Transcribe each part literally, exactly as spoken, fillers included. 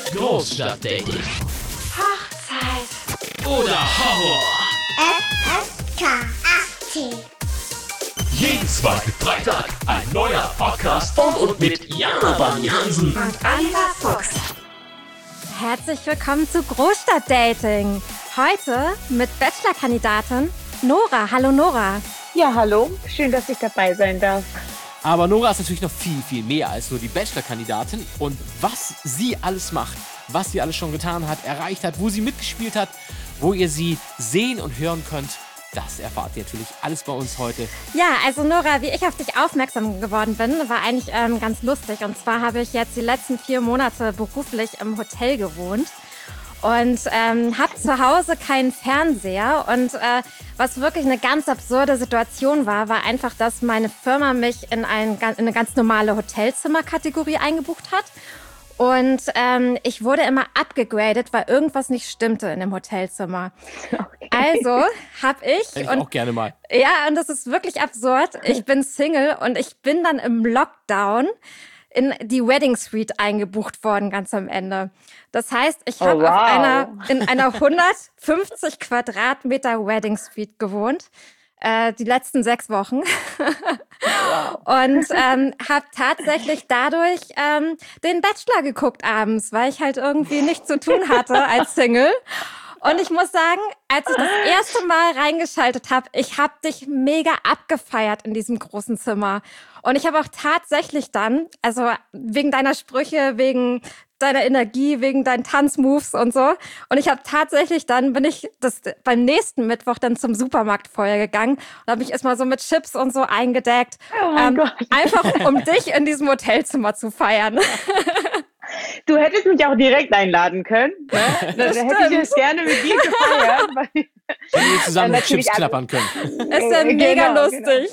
Großstadtdating. Hochzeit. Oder Horror. F S K achtzig. Jeden zweiten Freitag ein neuer Podcast von und mit Jana Bunny Hansen Und Oliver Fuchs. Herzlich willkommen zu Großstadtdating. Heute mit Bachelor-Kandidatin Nora. Hallo Nora. Ja, hallo. Schön, dass ich dabei sein darf. Aber Nora ist natürlich noch viel, viel mehr als nur die Bachelor-Kandidatin. Und was sie alles macht, was sie alles schon getan hat, erreicht hat, wo sie mitgespielt hat, wo ihr sie sehen und hören könnt, das erfahrt ihr natürlich alles bei uns heute. Ja, also Nora, wie ich auf dich aufmerksam geworden bin, war eigentlich ähm, ganz lustig. Und zwar habe ich jetzt die letzten vier Monate beruflich im Hotel gewohnt. Und ähm, habe zu Hause keinen Fernseher. Und äh, was wirklich eine ganz absurde Situation war, war einfach, dass meine Firma mich in, ein, in eine ganz normale Hotelzimmerkategorie eingebucht hat. Und ähm, ich wurde immer abgegradet, weil irgendwas nicht stimmte in dem Hotelzimmer. Okay. Also habe ich... Hätte ich und, auch gerne mal. Ja, und das ist wirklich absurd. Ich bin Single und ich bin dann im Lockdown in die Wedding Suite eingebucht worden, ganz am Ende. Das heißt, ich habe oh, wow. auf einer, in einer hundertfünfzig Quadratmeter Wedding Suite gewohnt, äh, die letzten sechs Wochen. Wow. Und ähm, habe tatsächlich dadurch ähm, den Bachelor geguckt abends, weil ich halt irgendwie nichts zu tun hatte als Single. Und ich muss sagen, als ich das erste Mal reingeschaltet habe, ich habe dich mega abgefeiert in diesem großen Zimmer. Und ich habe auch tatsächlich dann, also wegen deiner Sprüche, wegen deiner Energie, wegen deinen Tanzmoves und so. Und ich habe tatsächlich dann, bin ich das beim nächsten Mittwoch dann zum Supermarkt vorher gegangen und habe mich erstmal so mit Chips und so eingedeckt. Oh mein ähm, Gott. Einfach, um dich in diesem Hotelzimmer zu feiern. Du hättest mich auch direkt einladen können. Ne? Da hätte ich es gerne mit dir gefeiert. Weil wenn wir zusammen mit Chips alle- klappern können. Ist ja mega Genau, lustig.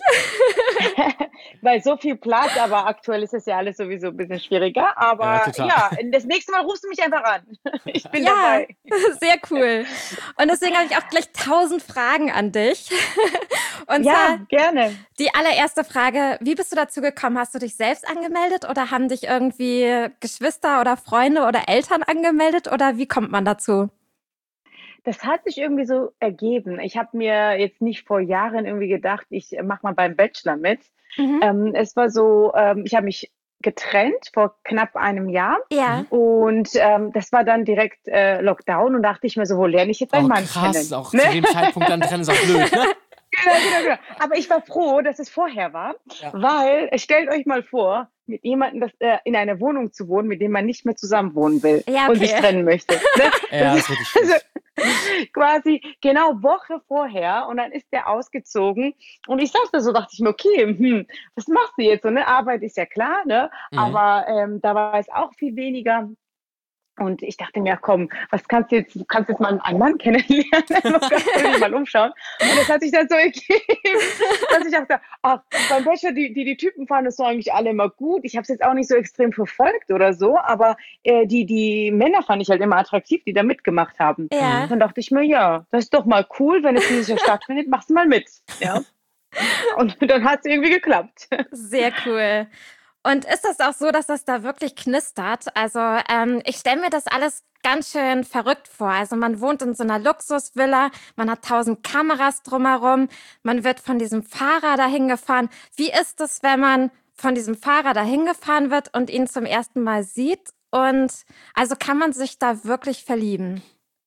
Weil so viel Platz, aber aktuell ist es ja alles sowieso ein bisschen schwieriger. Aber Ja, ja, total. das nächste Mal rufst du mich einfach an. Ich bin Ja, dabei. sehr cool. Und deswegen habe ich auch gleich tausend Fragen an dich. Und Ja, zwar gerne. die allererste Frage, wie bist du dazu gekommen? Hast du dich selbst angemeldet oder haben dich irgendwie Geschwister oder Freunde oder Eltern angemeldet oder wie kommt man dazu? Das hat sich irgendwie so ergeben. Ich habe mir jetzt nicht vor Jahren irgendwie gedacht, ich mache mal beim Bachelor mit. Mhm. Ähm, es war so, ähm, ich habe mich getrennt vor knapp einem Jahr. Ja. Und ähm, das war dann direkt äh, Lockdown und dachte ich mir so, wo lerne ich jetzt einen Oh, Mann krass, kennen? auch Ne? zu dem Zeitpunkt dann trennen ist auch blöd, ne? Genau, genau, genau. Aber ich war froh, dass es vorher war, Ja. weil äh, stellt euch mal vor, mit jemandem das, äh, in einer Wohnung zu wohnen, mit dem man nicht mehr zusammen wohnen will Ja, und okay. sich trennen möchte. Ne? Ja, das ist wirklich schwierig. Also, quasi genau Woche vorher und dann ist der ausgezogen und ich saß da so, dachte ich mir, okay, hm, was machst du jetzt? So, ne? Arbeit ist ja klar, ne? Mhm. Aber ähm, da war es auch viel weniger. Und ich dachte mir, komm, was kannst du jetzt, du kannst jetzt mal einen Mann kennenlernen, du kannst dich mal umschauen. Und das hat sich dann so ergeben, dass ich dachte, ach, beim Bachelor, die, die, die Typen fanden das so eigentlich alle immer gut. Ich habe es jetzt auch nicht so extrem verfolgt oder so, aber äh, die, die Männer fand ich halt immer attraktiv, die da mitgemacht haben. Ja. Dann dachte ich mir, ja, das ist doch mal cool, wenn es dieses Jahr stattfindet, machst du mal mit. Ja. Und dann hat es irgendwie geklappt. Sehr cool. Und ist das auch so, dass das da wirklich knistert? Also ähm, ich stelle mir das alles ganz schön verrückt vor. Also man wohnt in so einer Luxusvilla, man hat tausend Kameras drumherum, man wird von diesem Fahrer dahin gefahren. Wie ist es, wenn man von diesem Fahrer dahin gefahren wird und ihn zum ersten Mal sieht? Und also kann man sich da wirklich verlieben?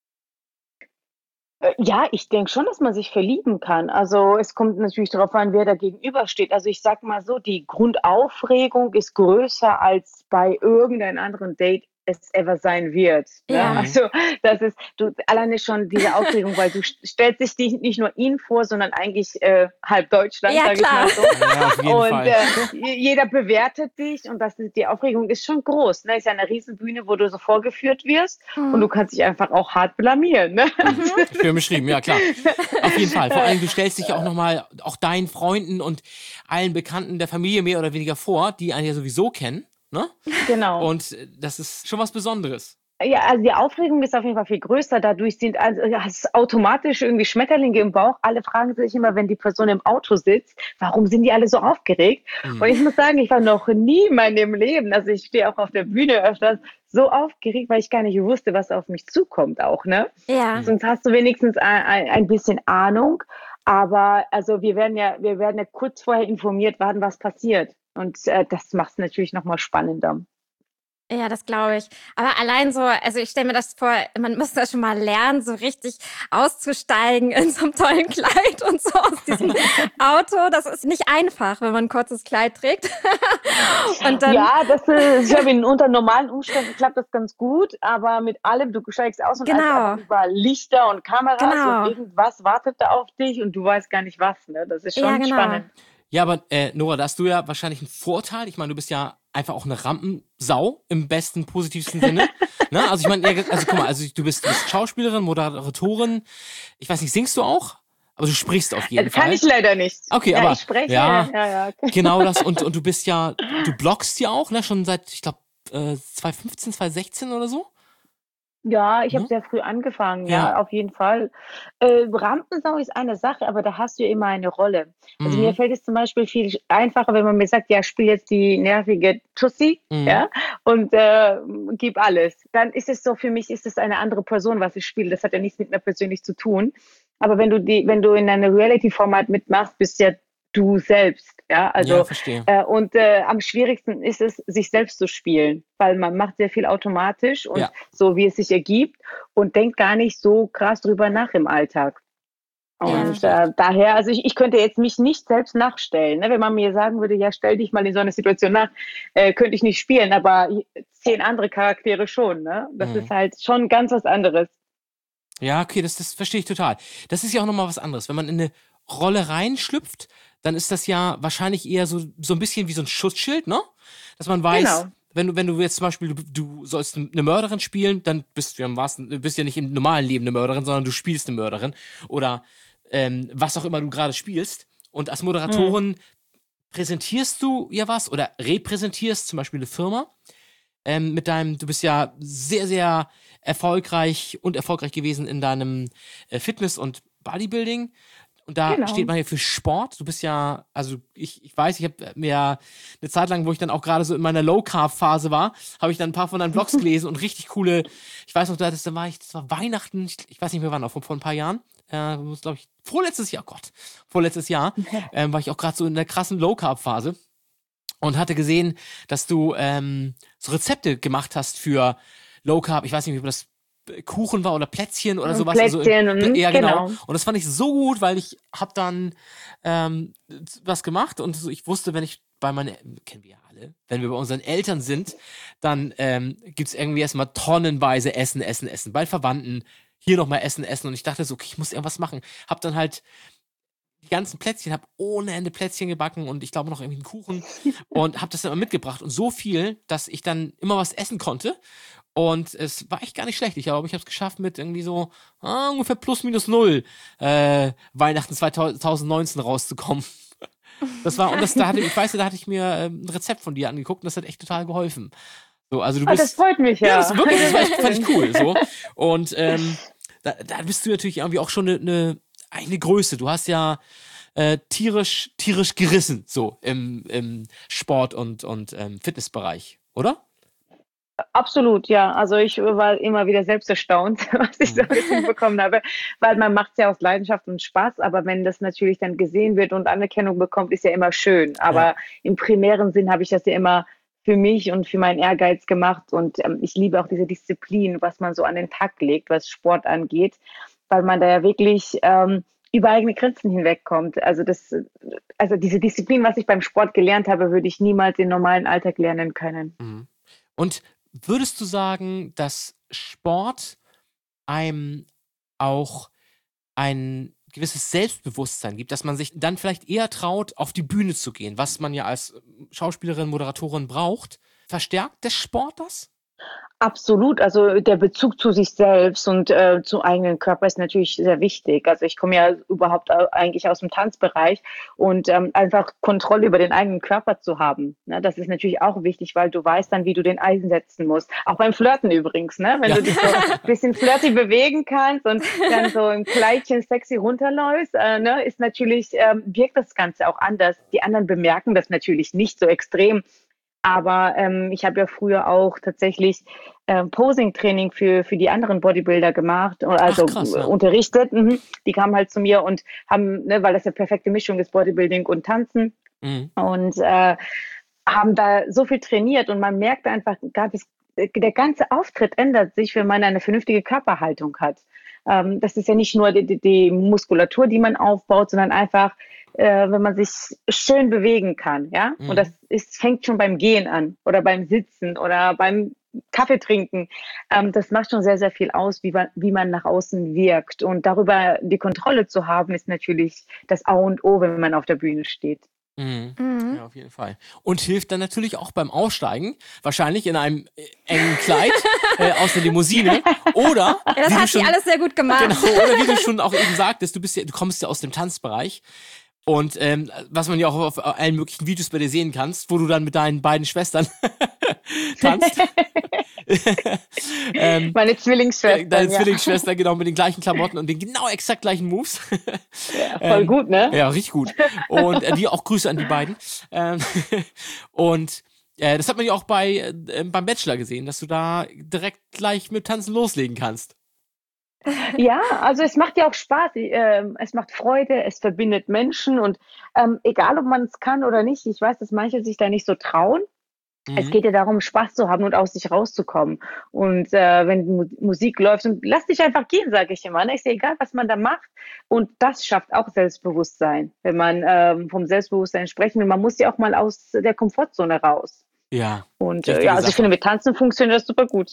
Äh, Ja, ich denke schon, dass man sich verlieben kann. Also es kommt natürlich darauf an, wer da gegenübersteht. Also ich sag mal so, die Grundaufregung ist größer als bei irgendeinem anderen Date es ever sein wird. Ne? Ja. Also das ist du alleine schon diese Aufregung, weil du st- stellst dich die- nicht nur ihn vor, sondern eigentlich äh, halb Deutschland, Ja, sag ich klar. mal so. Ja, auf jeden Und Fall. äh, j- jeder bewertet dich und das ist, die Aufregung ist schon groß. Ne? Ist ja eine Riesenbühne, wo du so vorgeführt wirst und du kannst dich einfach auch hart blamieren. Ne? Schön beschrieben, ja klar. Auf jeden Fall. Vor allem, du stellst dich ja auch nochmal auch deinen Freunden und allen Bekannten der Familie mehr oder weniger vor, die einen ja sowieso kennen. Ne? Genau. Und äh, das ist schon was Besonderes. Ja, also die Aufregung ist auf jeden Fall viel größer. Dadurch sind also hast automatisch irgendwie Schmetterlinge im Bauch. Alle fragen sich immer, wenn die Person im Auto sitzt, warum sind die alle so aufgeregt? Mhm. Und ich muss sagen, ich war noch nie in meinem Leben, also ich stehe auch auf der Bühne öfters, so aufgeregt, weil ich gar nicht wusste, was auf mich zukommt auch, ne? Ja. Sonst hast du wenigstens ein, ein, ein bisschen Ahnung. Aber also wir werden ja, wir werden ja kurz vorher informiert, wann was passiert. Und äh, das macht es natürlich nochmal spannender. Ja, das glaube ich. Aber allein so, also ich stelle mir das vor, man muss da schon mal lernen, so richtig auszusteigen in so einem tollen Kleid und so aus diesem Auto. Das ist nicht einfach, wenn man ein kurzes Kleid trägt. Und dann, Ja, das ist, ich glaube, in unter normalen Umständen klappt das ganz gut, aber mit allem, du steigst aus und Genau. einfach über Lichter und Kameras Genau. und irgendwas wartet da auf dich und du weißt gar nicht was, ne? Das ist schon Ja, genau. spannend. Ja, aber äh, Nora, da hast du ja wahrscheinlich einen Vorteil. Ich meine, du bist ja einfach auch eine Rampensau im besten, positivsten Sinne. Ne? Also ich meine, ja, also guck mal, also du bist, du bist Schauspielerin, Moderatorin. Ich weiß nicht, singst du auch? Aber du sprichst auf jeden Das Fall. kann ich leider nicht. Okay, ja, aber ich spreche. ja, Ja, ja, okay. genau das. Und, und du bist ja, du bloggst ja auch, ne? Schon seit, ich glaube, äh, zwanzig fünfzehn, zwanzig sechzehn oder so? Ja, ich habe Mhm. sehr früh angefangen, ja, Ja. auf jeden Fall. Äh, Rampensau ist eine Sache, aber da hast du immer eine Rolle. Also Mhm. mir fällt es zum Beispiel viel einfacher, wenn man mir sagt, ja, spiel jetzt die nervige Tussi, Mhm. ja, und äh, gib alles. Dann ist es so, für mich ist es eine andere Person, was ich spiele. Das hat ja nichts mit mir persönlich zu tun. Aber wenn du die, wenn du in einem Reality-Format mitmachst, bist ja du selbst, ja, also Ja, verstehe. äh, und äh, am schwierigsten ist es, sich selbst zu spielen, weil man macht sehr viel automatisch und Ja. so, wie es sich ergibt und denkt gar nicht so krass drüber nach im Alltag. Ja. Und äh, daher, also ich, ich könnte jetzt mich nicht selbst nachstellen. Ne? Wenn man mir sagen würde, ja, stell dich mal in so eine Situation nach, äh, könnte ich nicht spielen, aber zehn andere Charaktere schon. Ne? Das Mhm. ist halt schon ganz was anderes. Ja, okay, das, das verstehe ich total. Das ist ja auch nochmal was anderes. Wenn man in eine Rolle reinschlüpft, dann ist das ja wahrscheinlich eher so, so ein bisschen wie so ein Schutzschild, ne? Dass man weiß, Genau. wenn du, wenn du jetzt zum Beispiel, du, du sollst eine Mörderin spielen, dann bist du ja im wahrsten, du bist ja nicht im normalen Leben eine Mörderin, sondern du spielst eine Mörderin. Oder ähm, was auch immer du gerade spielst. Und als Moderatorin präsentierst du ja was oder repräsentierst zum Beispiel eine Firma. Ähm, mit deinem, du bist ja sehr, sehr erfolgreich und erfolgreich gewesen in deinem äh, Fitness- und Bodybuilding. Und da Genau. steht man ja für Sport. Du bist ja, also ich, ich weiß, ich habe mir eine Zeit lang, wo ich dann auch gerade so in meiner Low-Carb-Phase war, habe ich dann ein paar von deinen Blogs gelesen und richtig coole, ich weiß noch, da das, da war ich, das war Weihnachten, ich, ich weiß nicht mehr wann, auch vor, vor ein paar Jahren, äh, muss glaube ich, vorletztes Jahr, Gott, vorletztes Jahr, ähm, war ich auch gerade so in der krassen Low-Carb-Phase und hatte gesehen, dass du ähm, so Rezepte gemacht hast für Low Carb. Ich weiß nicht, ob das Kuchen war oder Plätzchen oder Und sowas. Plätzchen, also, mhm, ja, genau. genau. Und das fand ich so gut, weil ich habe dann ähm, was gemacht und so, ich wusste, wenn ich bei meinen, kennen wir ja alle, wenn wir bei unseren Eltern sind, dann ähm, gibt es irgendwie erstmal tonnenweise Essen, Essen, Essen. Bei Verwandten hier nochmal Essen, Essen. Und ich dachte so, okay, ich muss irgendwas machen. Hab dann halt die ganzen Plätzchen, habe ohne Ende Plätzchen gebacken und ich glaube noch irgendwie einen Kuchen und habe das dann immer mitgebracht und so viel, dass ich dann immer was essen konnte und es war echt gar nicht schlecht. Ich glaube, ich habe es geschafft mit irgendwie so ah, ungefähr plus minus null äh, Weihnachten zwanzig neunzehn rauszukommen. Das war, und das, da hatte, ich weiß, da hatte ich mir äh, ein Rezept von dir angeguckt und das hat echt total geholfen. So, also du Ah, bist, das freut mich, ja. ja, das wirklich, das war echt, fand ich cool. So. Und ähm, da, da bist du natürlich irgendwie auch schon eine, eine, eine Größe. Du hast ja äh, tierisch, tierisch gerissen, so im, im Sport- und, und ähm, Fitnessbereich, oder? Absolut, ja. Also ich war immer wieder selbst erstaunt, was ich so alles hinbekommen habe, weil man macht es ja aus Leidenschaft und Spaß, aber wenn das natürlich dann gesehen wird und Anerkennung bekommt, ist ja immer schön. Aber Ja. im primären Sinn habe ich das ja immer für mich und für meinen Ehrgeiz gemacht und ähm, ich liebe auch diese Disziplin, was man so an den Tag legt, was Sport angeht, weil man da ja wirklich ähm, über eigene Grenzen hinwegkommt. Also das, also diese Disziplin, was ich beim Sport gelernt habe, würde ich niemals im normalen Alltag lernen können. Mhm. Und würdest du sagen, dass Sport einem auch ein gewisses Selbstbewusstsein gibt, dass man sich dann vielleicht eher traut, auf die Bühne zu gehen, was man ja als Schauspielerin, Moderatorin braucht? Verstärkt der Sport das? Absolut, also der Bezug zu sich selbst und äh, zum eigenen Körper ist natürlich sehr wichtig. Also ich komme ja überhaupt au- eigentlich aus dem Tanzbereich und ähm, einfach Kontrolle über den eigenen Körper zu haben. Ne? Das ist natürlich auch wichtig, weil du weißt dann, wie du den einsetzen musst. Auch beim Flirten übrigens, ne? Wenn Ja. du dich so ein bisschen flirty bewegen kannst und dann so im Kleidchen sexy runterläufst, äh, ne? Ist natürlich, ähm, wirkt das Ganze auch anders. Die anderen bemerken das natürlich nicht so extrem. Aber ähm, ich habe ja früher auch tatsächlich ähm, Posing-Training für, für die anderen Bodybuilder gemacht, oder also krass, ja. äh, unterrichtet. Mhm. Die kamen halt zu mir und haben, ne, weil das ja perfekte Mischung ist, Bodybuilding und Tanzen. Mhm. Und äh, haben da so viel trainiert und man merkt einfach, gar das, der ganze Auftritt ändert sich, wenn man eine vernünftige Körperhaltung hat. Ähm, das ist ja nicht nur die, die, die Muskulatur, die man aufbaut, sondern einfach, äh, wenn man sich schön bewegen kann, ja. Mhm. Und das ist, fängt schon beim Gehen an oder beim Sitzen oder beim Kaffee trinken. Ähm, das macht schon sehr, sehr viel aus, wie man, wie man nach außen wirkt. Und darüber die Kontrolle zu haben, ist natürlich das A und O, wenn man auf der Bühne steht. Mhm. Mhm. Ja, auf jeden Fall. Und hilft dann natürlich auch beim Aussteigen, wahrscheinlich in einem äh, engen Kleid äh, aus der Limousine. Oder, Ja, das wie du hat sie schon, alles sehr gut gemacht. genau, oder wie du schon auch eben sagtest, du bist ja, du kommst ja aus dem Tanzbereich. Und ähm, was man ja auch auf allen möglichen Videos bei dir sehen kannst, wo du dann mit deinen beiden Schwestern tanzt. ähm, Meine Zwillingsschwester. Deine ja. Zwillingsschwester, genau, mit den gleichen Klamotten und den genau exakt gleichen Moves. Ja, voll Ähm, gut, ne? Ja, richtig gut. Und äh, die auch Grüße an die beiden. Ähm, und äh, das hat man ja auch bei äh, beim Bachelor gesehen, dass du da direkt gleich mit Tanzen loslegen kannst. Ja, also es macht ja auch Spaß, ähm, es macht Freude, es verbindet Menschen und ähm, egal, ob man es kann oder nicht, ich weiß, dass manche sich da nicht so trauen. Es Mhm. geht ja darum, Spaß zu haben und aus sich rauszukommen. Und äh, wenn Mu Musik läuft, und lass dich einfach gehen, sage ich immer. Ne? Ist ja egal, was man da macht. Und das schafft auch Selbstbewusstsein, wenn man ähm, vom Selbstbewusstsein sprechen will. Man muss ja auch mal aus der Komfortzone raus. Ja. Und äh, Richtige ja, also ich Sache. finde, mit Tanzen funktioniert das super gut.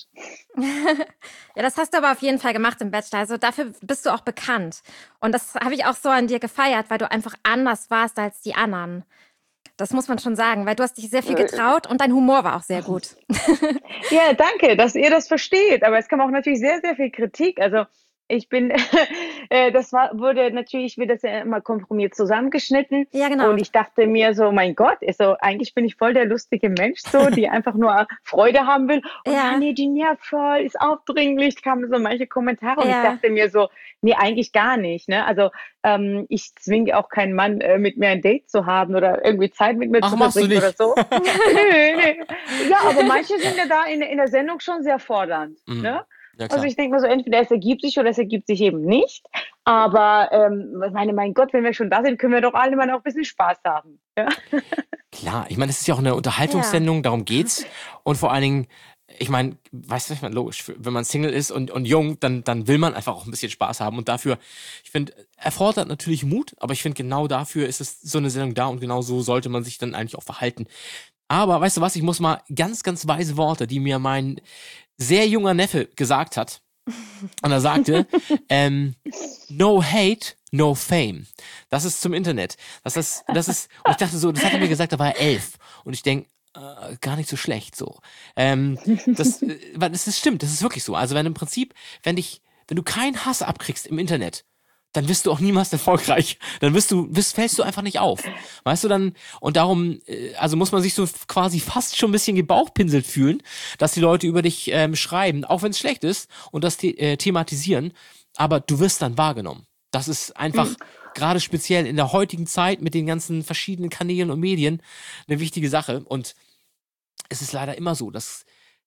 Ja, das hast du aber auf jeden Fall gemacht im Bachelor. Also dafür bist du auch bekannt. Und das habe ich auch so an dir gefeiert, weil du einfach anders warst als die anderen. Das muss man schon sagen, weil du hast dich sehr viel getraut und dein Humor war auch sehr gut. Ja, danke, dass ihr das versteht. Aber es kam auch natürlich sehr, sehr viel Kritik. Also ich bin, äh, das war, wurde natürlich, wird das ja immer komprimiert zusammengeschnitten. Ja, genau. Und ich dachte mir so, mein Gott, ist so, eigentlich bin ich voll der lustige Mensch, so, die einfach nur Freude haben will. Und Ja. ja, nee, die nervt voll, ist aufdringlich, kamen so manche Kommentare. Und Ja. ich dachte mir so, nee, eigentlich gar nicht. Ne? Also ähm, ich zwinge auch keinen Mann, äh, mit mir ein Date zu haben oder irgendwie Zeit mit mir Ach, zu machst du verbringen oder nicht? so. nee, nee. Ja, aber manche sind ja da in, in der Sendung schon sehr fordernd. Mhm. Ne? Ja, klar. Also ich denke mal so, entweder es ergibt sich oder es ergibt sich eben nicht. Aber ähm, ich meine, mein Gott, wenn wir schon da sind, können wir doch alle mal auch ein bisschen Spaß haben. Ja? Klar, ich meine, es ist ja auch eine Unterhaltungssendung, darum geht's. Und vor allen Dingen, ich meine, weißt du, ich meine, logisch, für- wenn man Single ist und, und jung, dann, dann will man einfach auch ein bisschen Spaß haben. Und dafür, ich finde, erfordert natürlich Mut, aber ich finde, genau dafür ist es so eine Sendung da und genau so sollte man sich dann eigentlich auch verhalten. Aber weißt du was, ich muss mal ganz, ganz weise Worte, die mir mein sehr junger Neffe gesagt hat. Und er sagte, ähm, no hate, no fame. Das ist zum Internet. Das ist, das ist, und ich dachte so, das hat er mir gesagt, da war er elf. Und ich denke, äh, gar nicht so schlecht so. Ähm, das, äh, weil das ist, stimmt, das ist wirklich so. Also wenn im Prinzip, wenn dich, wenn du keinen Hass abkriegst im Internet, dann wirst du auch niemals erfolgreich. Dann wirst du, wirst, fällst du einfach nicht auf. Weißt du dann, und darum, äh, also muss man sich so quasi fast schon ein bisschen gebauchpinselt fühlen, dass die Leute über dich ähm, schreiben, auch wenn es schlecht ist und das the äh, thematisieren, aber du wirst dann wahrgenommen. Das ist einfach gerade speziell in der heutigen Zeit mit den ganzen verschiedenen Kanälen und Medien eine wichtige Sache. Und es ist leider immer so, dass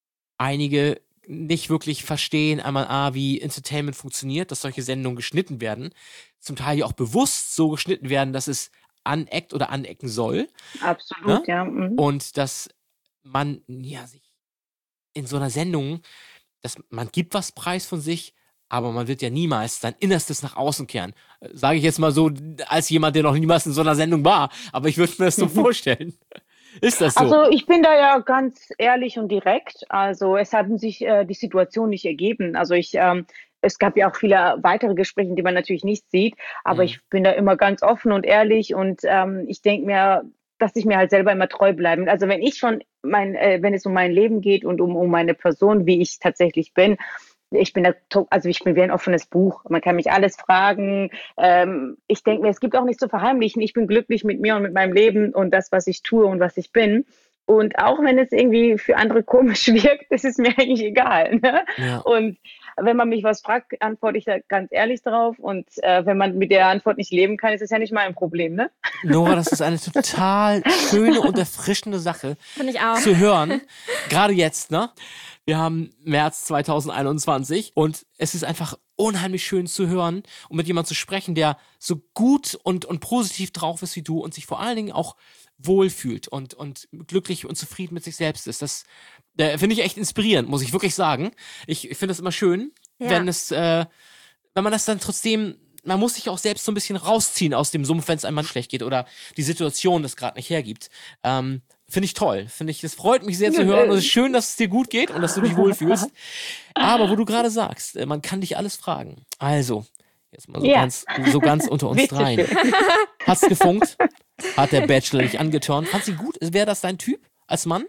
einige nicht wirklich verstehen, einmal A, wie Entertainment funktioniert, dass solche Sendungen geschnitten werden, zum Teil ja auch bewusst so geschnitten werden, dass es aneckt oder anecken soll Absolut, ja. Mhm. und dass man ja sich in so einer Sendung, dass man gibt was preis von sich, aber man wird ja niemals sein Innerstes nach außen kehren. Sage ich jetzt mal so, als jemand, der noch niemals in so einer Sendung war, aber ich würde mir das so vorstellen. Ist das so? Also ich bin da ja ganz ehrlich und direkt. Also es haben sich äh, die Situation nicht ergeben. Also ich, ähm, es gab ja auch viele weitere Gespräche, die man natürlich nicht sieht, aber Mhm. ich bin da immer ganz offen und ehrlich und ähm, ich denke mir, dass ich mir halt selber immer treu bleibe. Also wenn ich schon mein, äh, wenn es um mein Leben geht und um, um meine Person, wie ich tatsächlich bin, ich bin da, also ich bin wie ein offenes Buch. Man kann mich alles fragen. Ähm, ich denke mir, es gibt auch nichts zu verheimlichen. Ich bin glücklich mit mir und mit meinem Leben und das, was ich tue und was ich bin. Und auch wenn es irgendwie für andere komisch wirkt, ist es mir eigentlich egal. Ne? Ja. Und wenn man mich was fragt, antworte ich da ganz ehrlich drauf. Und äh, wenn man mit der Antwort nicht leben kann, ist es ja nicht mein Problem. Ne? Nora, das ist eine total schöne und erfrischende Sache Finde ich auch. zu hören. Gerade jetzt, ne? Wir haben März zweitausendeinundzwanzig und es ist einfach unheimlich schön zu hören und mit jemandem zu sprechen, der so gut und, und positiv drauf ist wie du und sich vor allen Dingen auch wohlfühlt und, und glücklich und zufrieden mit sich selbst ist. Das äh, finde ich echt inspirierend, muss ich wirklich sagen. Ich, ich finde das immer schön, Ja. wenn es, äh, wenn man das dann trotzdem, man muss sich auch selbst so ein bisschen rausziehen aus dem Sumpf, wenn es einem mal schlecht geht oder die Situation das gerade nicht hergibt. Ähm, Finde ich toll. Finde ich, es freut mich sehr zu hören. Und es ist schön, dass es dir gut geht und dass du dich wohlfühlst. Aber wo du gerade sagst, äh, man kann dich alles fragen. Also, jetzt mal so Ja. ganz, so ganz unter uns Bitte dreien. schön. Hat's gefunkt? Hat der Bachelor dich angeturnt? Fand sie gut? Wäre das dein Typ als Mann?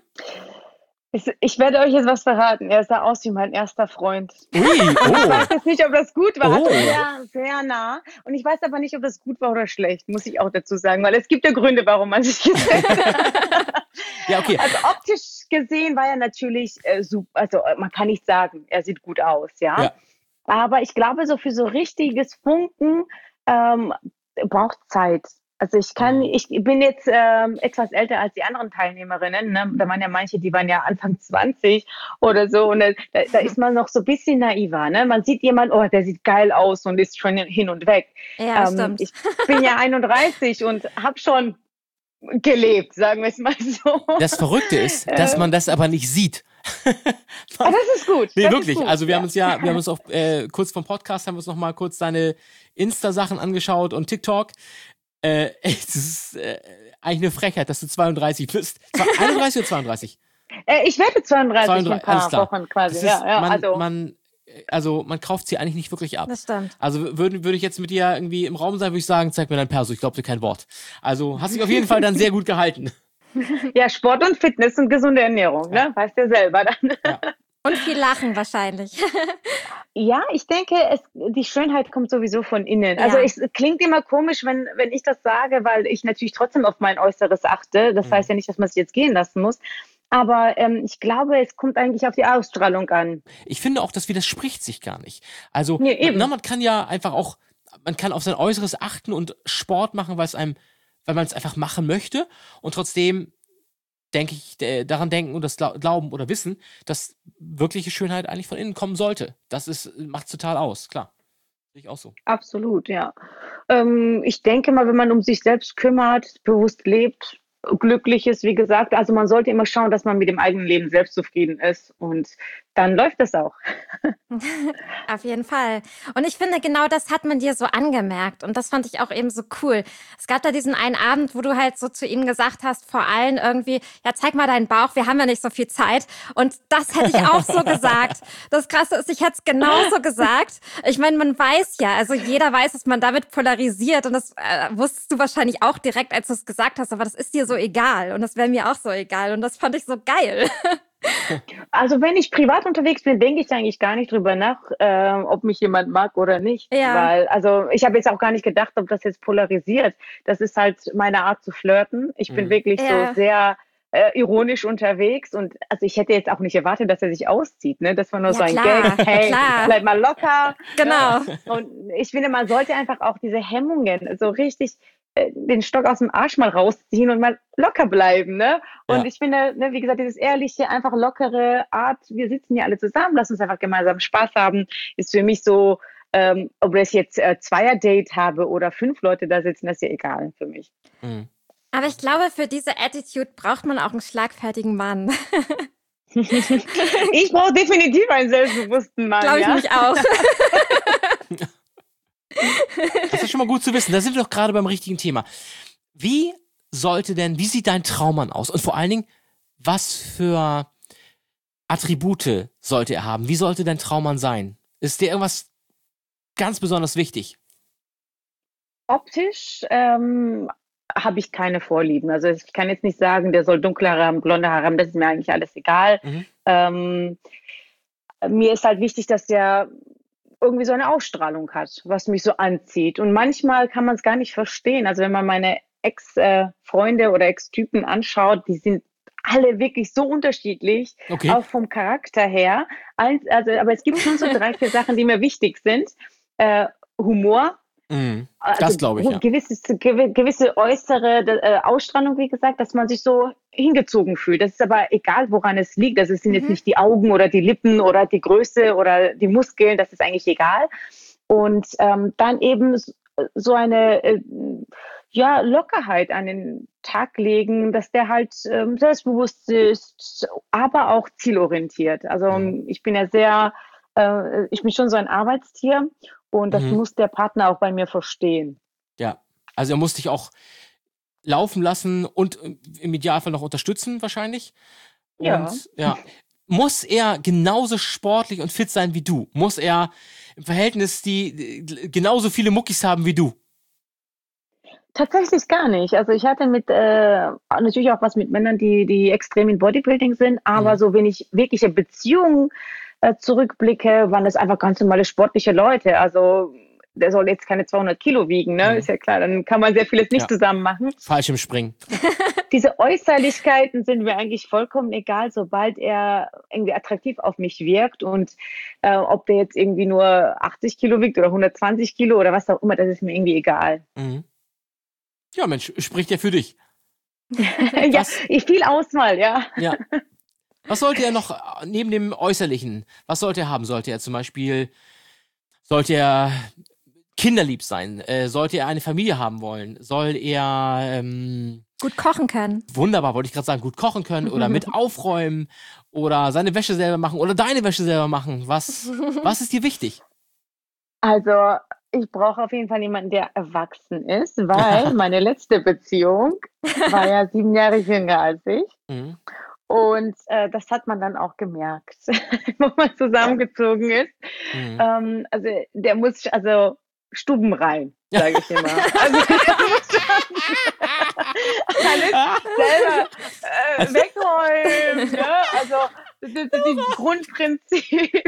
Ich, ich werde euch jetzt was verraten. Er sah aus wie mein erster Freund. Ui, Ich oh. weiß jetzt nicht, ob das gut war. Oh. Hatte sehr, sehr nah. Und ich weiß aber nicht, ob das gut war oder schlecht, muss ich auch dazu sagen. Weil es gibt ja Gründe, warum man sich getrennt hat. Ja, okay. Also optisch gesehen war er natürlich äh, super. Also äh, man kann nicht sagen, er sieht gut aus, ja. Ja. Aber ich glaube, so für so richtiges Funken ähm, braucht Zeit. Also ich kann, ich bin jetzt ähm, etwas älter als die anderen Teilnehmerinnen. Ne? Da waren ja manche, die waren ja Anfang zwanzig oder so. Und da, da ist man noch so ein bisschen naiver. Ne? Man sieht jemanden, oh, der sieht geil aus und ist schon hin und weg. Ja, Ähm, stimmt. ich bin ja einunddreißig und habe schon gelebt, sagen wir es mal so. Das Verrückte ist, dass man das aber nicht sieht. Aber das ist gut. Nee, das wirklich. Ist gut. Also wir ja. haben uns ja, wir haben uns auch äh, kurz vom Podcast haben wir uns noch mal kurz deine Insta-Sachen angeschaut und TikTok. Äh, ey, das ist äh, eigentlich eine Frechheit, dass du zweiunddreißig bist. Zwei- einunddreißig oder zweiunddreißig? Äh, ich werde zweiunddreißig in ein zweiunddreißig, paar alles klar. Wochen quasi. Das ist, ja, ja, man, also. man, also man kauft sie eigentlich nicht wirklich ab. Das stimmt. Also würde würde ich jetzt mit dir irgendwie im Raum sein, würde ich sagen, zeig mir dein Perso, ich glaube dir kein Wort. Also hast dich auf jeden Fall dann sehr gut gehalten. Ja, Sport und Fitness und gesunde Ernährung, ne? Weißt du ja selber dann. Und viel Lachen wahrscheinlich. Ja, ich denke, es, die Schönheit kommt sowieso von innen. Also Ja. es klingt immer komisch, wenn, wenn ich das sage, weil ich natürlich trotzdem auf mein Äußeres achte. Das Mhm. heißt ja nicht, dass man sich jetzt gehen lassen muss. Aber ähm, ich glaube, es kommt eigentlich auf die Ausstrahlung an. Ich finde auch, das widerspricht sich gar nicht. Also Nee, eben. na, man kann ja einfach auch, man kann auf sein Äußeres achten und Sport machen, weil es einem, weil man es einfach machen möchte und trotzdem denke ich, äh, daran denken und das glau- glauben oder wissen, dass wirkliche Schönheit eigentlich von innen kommen sollte. Das ist, macht total aus, klar. Sehe ich auch so. Absolut, ja. Ähm, ich denke mal, wenn man um sich selbst kümmert, bewusst lebt, glücklich ist, wie gesagt, also man sollte immer schauen, dass man mit dem eigenen Leben selbst zufrieden ist und dann läuft das auch. Auf jeden Fall. Und ich finde, genau das hat man dir so angemerkt. Und das fand ich auch eben so cool. Es gab da diesen einen Abend, wo du halt so zu ihnen gesagt hast, vor allen irgendwie, ja, zeig mal deinen Bauch, wir haben ja nicht so viel Zeit. Und das hätte ich auch so gesagt. Das Krasse ist, ich hätte es genauso gesagt. Ich meine, man weiß ja, also jeder weiß, dass man damit polarisiert. Und das äh, wusstest du wahrscheinlich auch direkt, als du es gesagt hast. Aber das ist dir so egal. Und das wäre mir auch so egal. Und das fand ich so geil. Also wenn ich privat unterwegs bin, denke ich eigentlich gar nicht drüber nach, äh, ob mich jemand mag oder nicht. Ja. Weil, also ich habe jetzt auch gar nicht gedacht, ob das jetzt polarisiert. Das ist halt meine Art zu flirten. Ich bin Mhm. wirklich Ja. so sehr äh, ironisch unterwegs und also ich hätte jetzt auch nicht erwartet, dass er sich auszieht. Ne? Das war nur Ja, so ein klar, Gag. Hey, klar. bleib mal locker. Genau. Und ich finde, man sollte einfach auch diese Hemmungen so richtig äh, den Stock aus dem Arsch mal rausziehen und mal locker bleiben, ne? Und Ja. ich finde, ne, wie gesagt, dieses ehrliche, einfach lockere Art, wir sitzen hier alle zusammen, lass uns einfach gemeinsam Spaß haben, ist für mich so, ähm, ob ich jetzt äh, Zweier-Date habe oder fünf Leute da sitzen, das ist ja egal für mich. Mhm. Aber ich glaube, für diese Attitude braucht man auch einen schlagfertigen Mann. Ich brauche definitiv einen selbstbewussten Mann, Glaube ich ja? nämlich auch. Das ist schon mal gut zu wissen. Da sind wir doch gerade beim richtigen Thema. Wie sollte denn, wie sieht dein Traummann aus? Und vor allen Dingen, was für Attribute sollte er haben? Wie sollte dein Traummann sein? Ist dir irgendwas ganz besonders wichtig? Optisch, ähm, habe ich keine Vorlieben. Also ich kann jetzt nicht sagen, der soll dunkle Haare haben, blonde Haare haben, das ist mir eigentlich alles egal. Mhm. Ähm, mir ist halt wichtig, dass der irgendwie so eine Ausstrahlung hat, was mich so anzieht. Und manchmal kann man es gar nicht verstehen. Also wenn man meine Ex-Freunde oder Ex-Typen anschaut, die sind alle wirklich so unterschiedlich, Okay. auch vom Charakter her. Eins, also, aber es gibt schon so drei, vier Sachen, die mir wichtig sind. Äh, Humor. Mhm. Also Das glaube ich, ja. Gewisses, gewi- gewisse äußere äh, Ausstrahlung, wie gesagt, dass man sich so hingezogen fühlt. Das ist aber egal, woran es liegt. Also es sind jetzt Mhm. nicht die Augen oder die Lippen oder die Größe oder die Muskeln, das ist eigentlich egal. Und ähm, dann eben s- so eine äh, ja, Lockerheit an den Tag legen, dass der halt ähm, selbstbewusst ist, aber auch zielorientiert. Also Mhm. ich bin ja sehr, äh, ich bin schon so ein Arbeitstier und das Mhm. muss der Partner auch bei mir verstehen. Ja. Also er muss dich auch laufen lassen und im Idealfall noch unterstützen wahrscheinlich. Ja. Und ja. Muss er genauso sportlich und fit sein wie du? Muss er im Verhältnis die, die genauso viele Muckis haben wie du? Tatsächlich gar nicht. Also ich hatte mit äh, natürlich auch was mit Männern, die, die extrem in Bodybuilding sind, aber Mhm. so wenn ich wirkliche Beziehungen äh, zurückblicke, waren das einfach ganz normale sportliche Leute. Also der soll jetzt keine zweihundert Kilo wiegen, ne? Mhm. Ist ja klar, dann kann man sehr vieles nicht Ja. zusammen machen. Fallschirmspringen. Diese Äußerlichkeiten sind mir eigentlich vollkommen egal, sobald er irgendwie attraktiv auf mich wirkt und äh, ob der jetzt irgendwie nur achtzig Kilo wiegt oder hundertzwanzig Kilo oder was auch immer, das ist mir irgendwie egal. Mhm. Ja, Mensch, spricht ja für dich. Ja, Was? ich viel Auswahl, ja. Ja. Was sollte er noch äh, neben dem Äußerlichen? Was sollte er haben? Sollte er zum Beispiel, sollte er kinderlieb sein? Äh, sollte er eine Familie haben wollen? Soll er, ähm, Gut kochen können. wunderbar, wollte ich gerade sagen, gut kochen können oder mit aufräumen oder seine Wäsche selber machen oder deine Wäsche selber machen? Was, was ist dir wichtig? Also ich brauche auf jeden Fall jemanden, der erwachsen ist, weil meine letzte Beziehung war ja sieben Jahre jünger als ich. Mhm. Und äh, das hat man dann auch gemerkt, wo man zusammengezogen ist. Mhm. Ähm, also der muss, also Stuben rein, sage ich immer. Also der muss schon alles selber äh, wegräumen. Ne? Also das sind so die Grundprinzipien.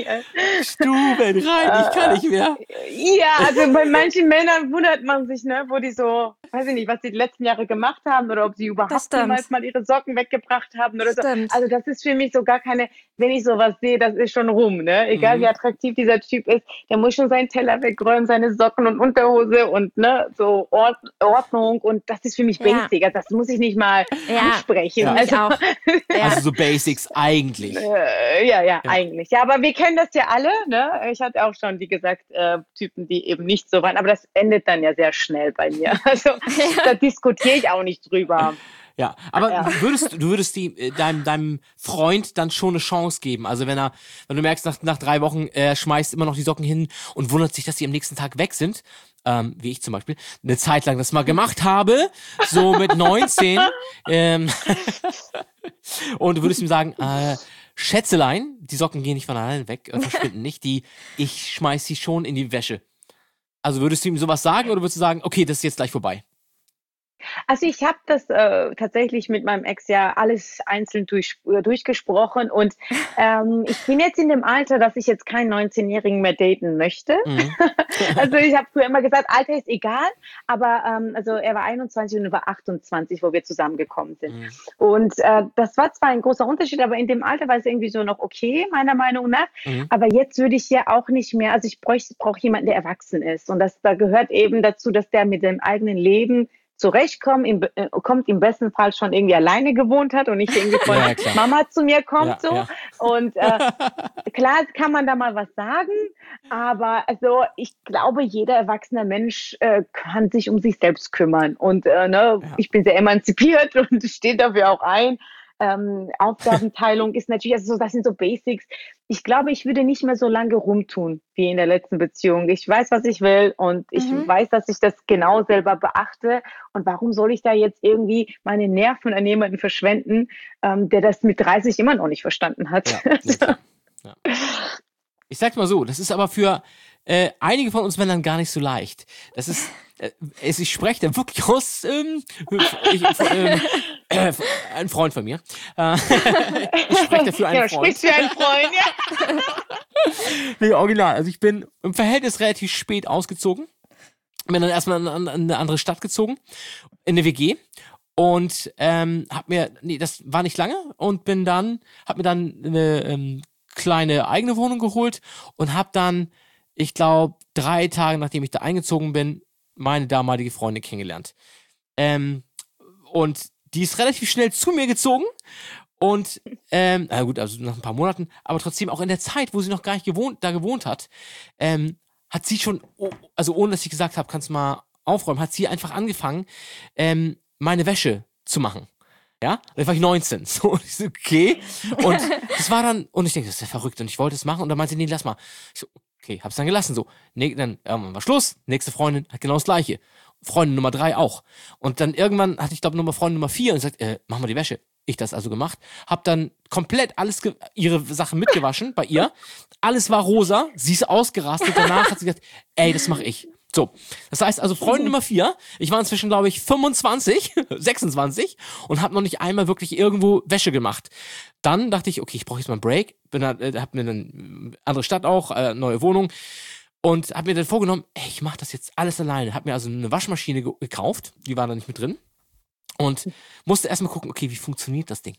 Stuben rein, ich kann nicht mehr. Ja, also bei manchen Männern wundert man sich, ne, wo die so, weiß ich nicht, was sie die letzten Jahre gemacht haben oder ob sie Das überhaupt stimmt. jemals mal ihre Socken weggebracht haben oder so. Stimmt. Also das ist für mich so gar keine, wenn ich sowas sehe, das ist schon rum, ne? Egal Mhm. wie attraktiv dieser Typ ist, der muss schon seinen Teller wegräumen, seine Socken und Unterhose und ne, so Ord Ordnung und das ist für mich Ja. basic. Also das muss ich nicht mal Ja, ansprechen. Ja. ich Also, auch. Ja. Also so Basics eigentlich. äh, ja, ja, Ja. eigentlich. Ja, aber wir kennen das ja alle, ne? Ich hatte auch schon, wie gesagt, äh, Typen, die eben nicht so waren, aber das endet dann ja sehr schnell bei mir. Also da diskutiere ich auch nicht drüber. Ja, aber Ja. würdest du würdest die, äh, deinem, deinem Freund dann schon eine Chance geben? Also wenn er, wenn du merkst, nach, nach drei Wochen, er schmeißt immer noch die Socken hin und wundert sich, dass sie am nächsten Tag weg sind, ähm, wie ich zum Beispiel, eine Zeit lang das mal gemacht habe, so mit neunzehn, ähm, und du würdest ihm sagen, äh, Schätzelein, die Socken gehen nicht von alleine weg, äh, verschwinden nicht, die, ich schmeiß sie schon in die Wäsche. Also würdest du ihm sowas sagen oder würdest du sagen, okay, das ist jetzt gleich vorbei? Also ich habe das äh, tatsächlich mit meinem Ex ja alles einzeln durch, äh, durchgesprochen und ähm, ich bin jetzt in dem Alter, dass ich jetzt keinen neunzehnjährigen mehr daten möchte. Mhm. Also ich habe früher immer gesagt, Alter ist egal, aber ähm, also er war einundzwanzig und er war achtundzwanzig, wo wir zusammengekommen sind. Mhm. Und äh, das war zwar ein großer Unterschied, aber in dem Alter war es irgendwie so noch okay, meiner Meinung nach. Mhm. Aber jetzt würde ich ja auch nicht mehr, also ich bräuchte brauche jemanden, der erwachsen ist. Und das da gehört eben dazu, dass der mit dem eigenen Leben zurechtkommt, im, äh, kommt im besten Fall schon irgendwie alleine gewohnt hat und nicht irgendwie von Ja, klar. Mama zu mir kommt Ja, so. ja. Und äh, klar kann man da mal was sagen, aber also ich glaube, jeder erwachsene Mensch äh, kann sich um sich selbst kümmern. Und äh, ne, Ja. ich bin sehr emanzipiert und stehe dafür auch ein. Ähm, Aufgabenteilung ist natürlich, also so, das sind so Basics. Ich glaube, ich würde nicht mehr so lange rumtun wie in der letzten Beziehung. Ich weiß, was ich will und ich Mhm. weiß, dass ich das genau selber beachte. Und warum soll ich da jetzt irgendwie meine Nerven an jemanden verschwenden, ähm, der das mit dreißig immer noch nicht verstanden hat? Ja, ja, klar. Ja. Ich sag's mal so, das ist aber für äh, einige von uns Männern gar nicht so leicht. Das ist, äh, es- ich spreche da wirklich aus, ähm, ich, ähm, äh, ein Freund von mir. Äh, ich spreche dafür einen Ja, Freund. sprichst wie ein Freund, ja. Nee, original. Also ich bin im Verhältnis relativ spät ausgezogen. Bin dann erstmal in, in eine andere Stadt gezogen, in eine W G. Und ähm, hab mir, nee, das war nicht lange. Und bin dann, hab mir dann eine ähm, kleine eigene Wohnung geholt und hab dann, ich glaube, drei Tage nachdem ich da eingezogen bin, meine damalige Freundin kennengelernt. Ähm, und die ist relativ schnell zu mir gezogen. Und, ähm, na gut, also nach ein paar Monaten, aber trotzdem auch in der Zeit, wo sie noch gar nicht gewohnt, da gewohnt hat, ähm, hat sie schon, oh, also ohne dass ich gesagt habe, kannst du mal aufräumen, hat sie einfach angefangen, ähm, meine Wäsche zu machen. Ja, dann war ich neunzehn. So, und ich so, okay. Und das war dann, und ich denke, das ist ja verrückt. Und ich wollte es machen. Und dann meinte sie, nee, lass mal. Ich so, okay, hab's dann gelassen. So, nee, dann irgendwann war Schluss. Nächste Freundin hat genau das Gleiche. Freundin Nummer drei auch. Und dann irgendwann hatte ich, glaube Nummer Freundin Nummer vier und sagt, äh, mach mal die Wäsche. Ich das also gemacht. Hab dann komplett alles, ge- ihre Sachen mitgewaschen bei ihr. Alles war rosa. Sie ist ausgerastet. Danach hat sie gesagt, ey, das mache ich. So, das heißt also Freundin Nummer vier, ich war inzwischen, glaube ich, fünfundzwanzig, sechsundzwanzig und habe noch nicht einmal wirklich irgendwo Wäsche gemacht. Dann dachte ich, okay, ich brauche jetzt mal einen Break, bin da, äh, hab mir eine andere Stadt auch, äh, neue Wohnung und habe mir dann vorgenommen, ey, ich mache das jetzt alles alleine. Habe mir also eine Waschmaschine ge- gekauft, die war da nicht mit drin und musste erstmal gucken, okay, wie funktioniert das Ding?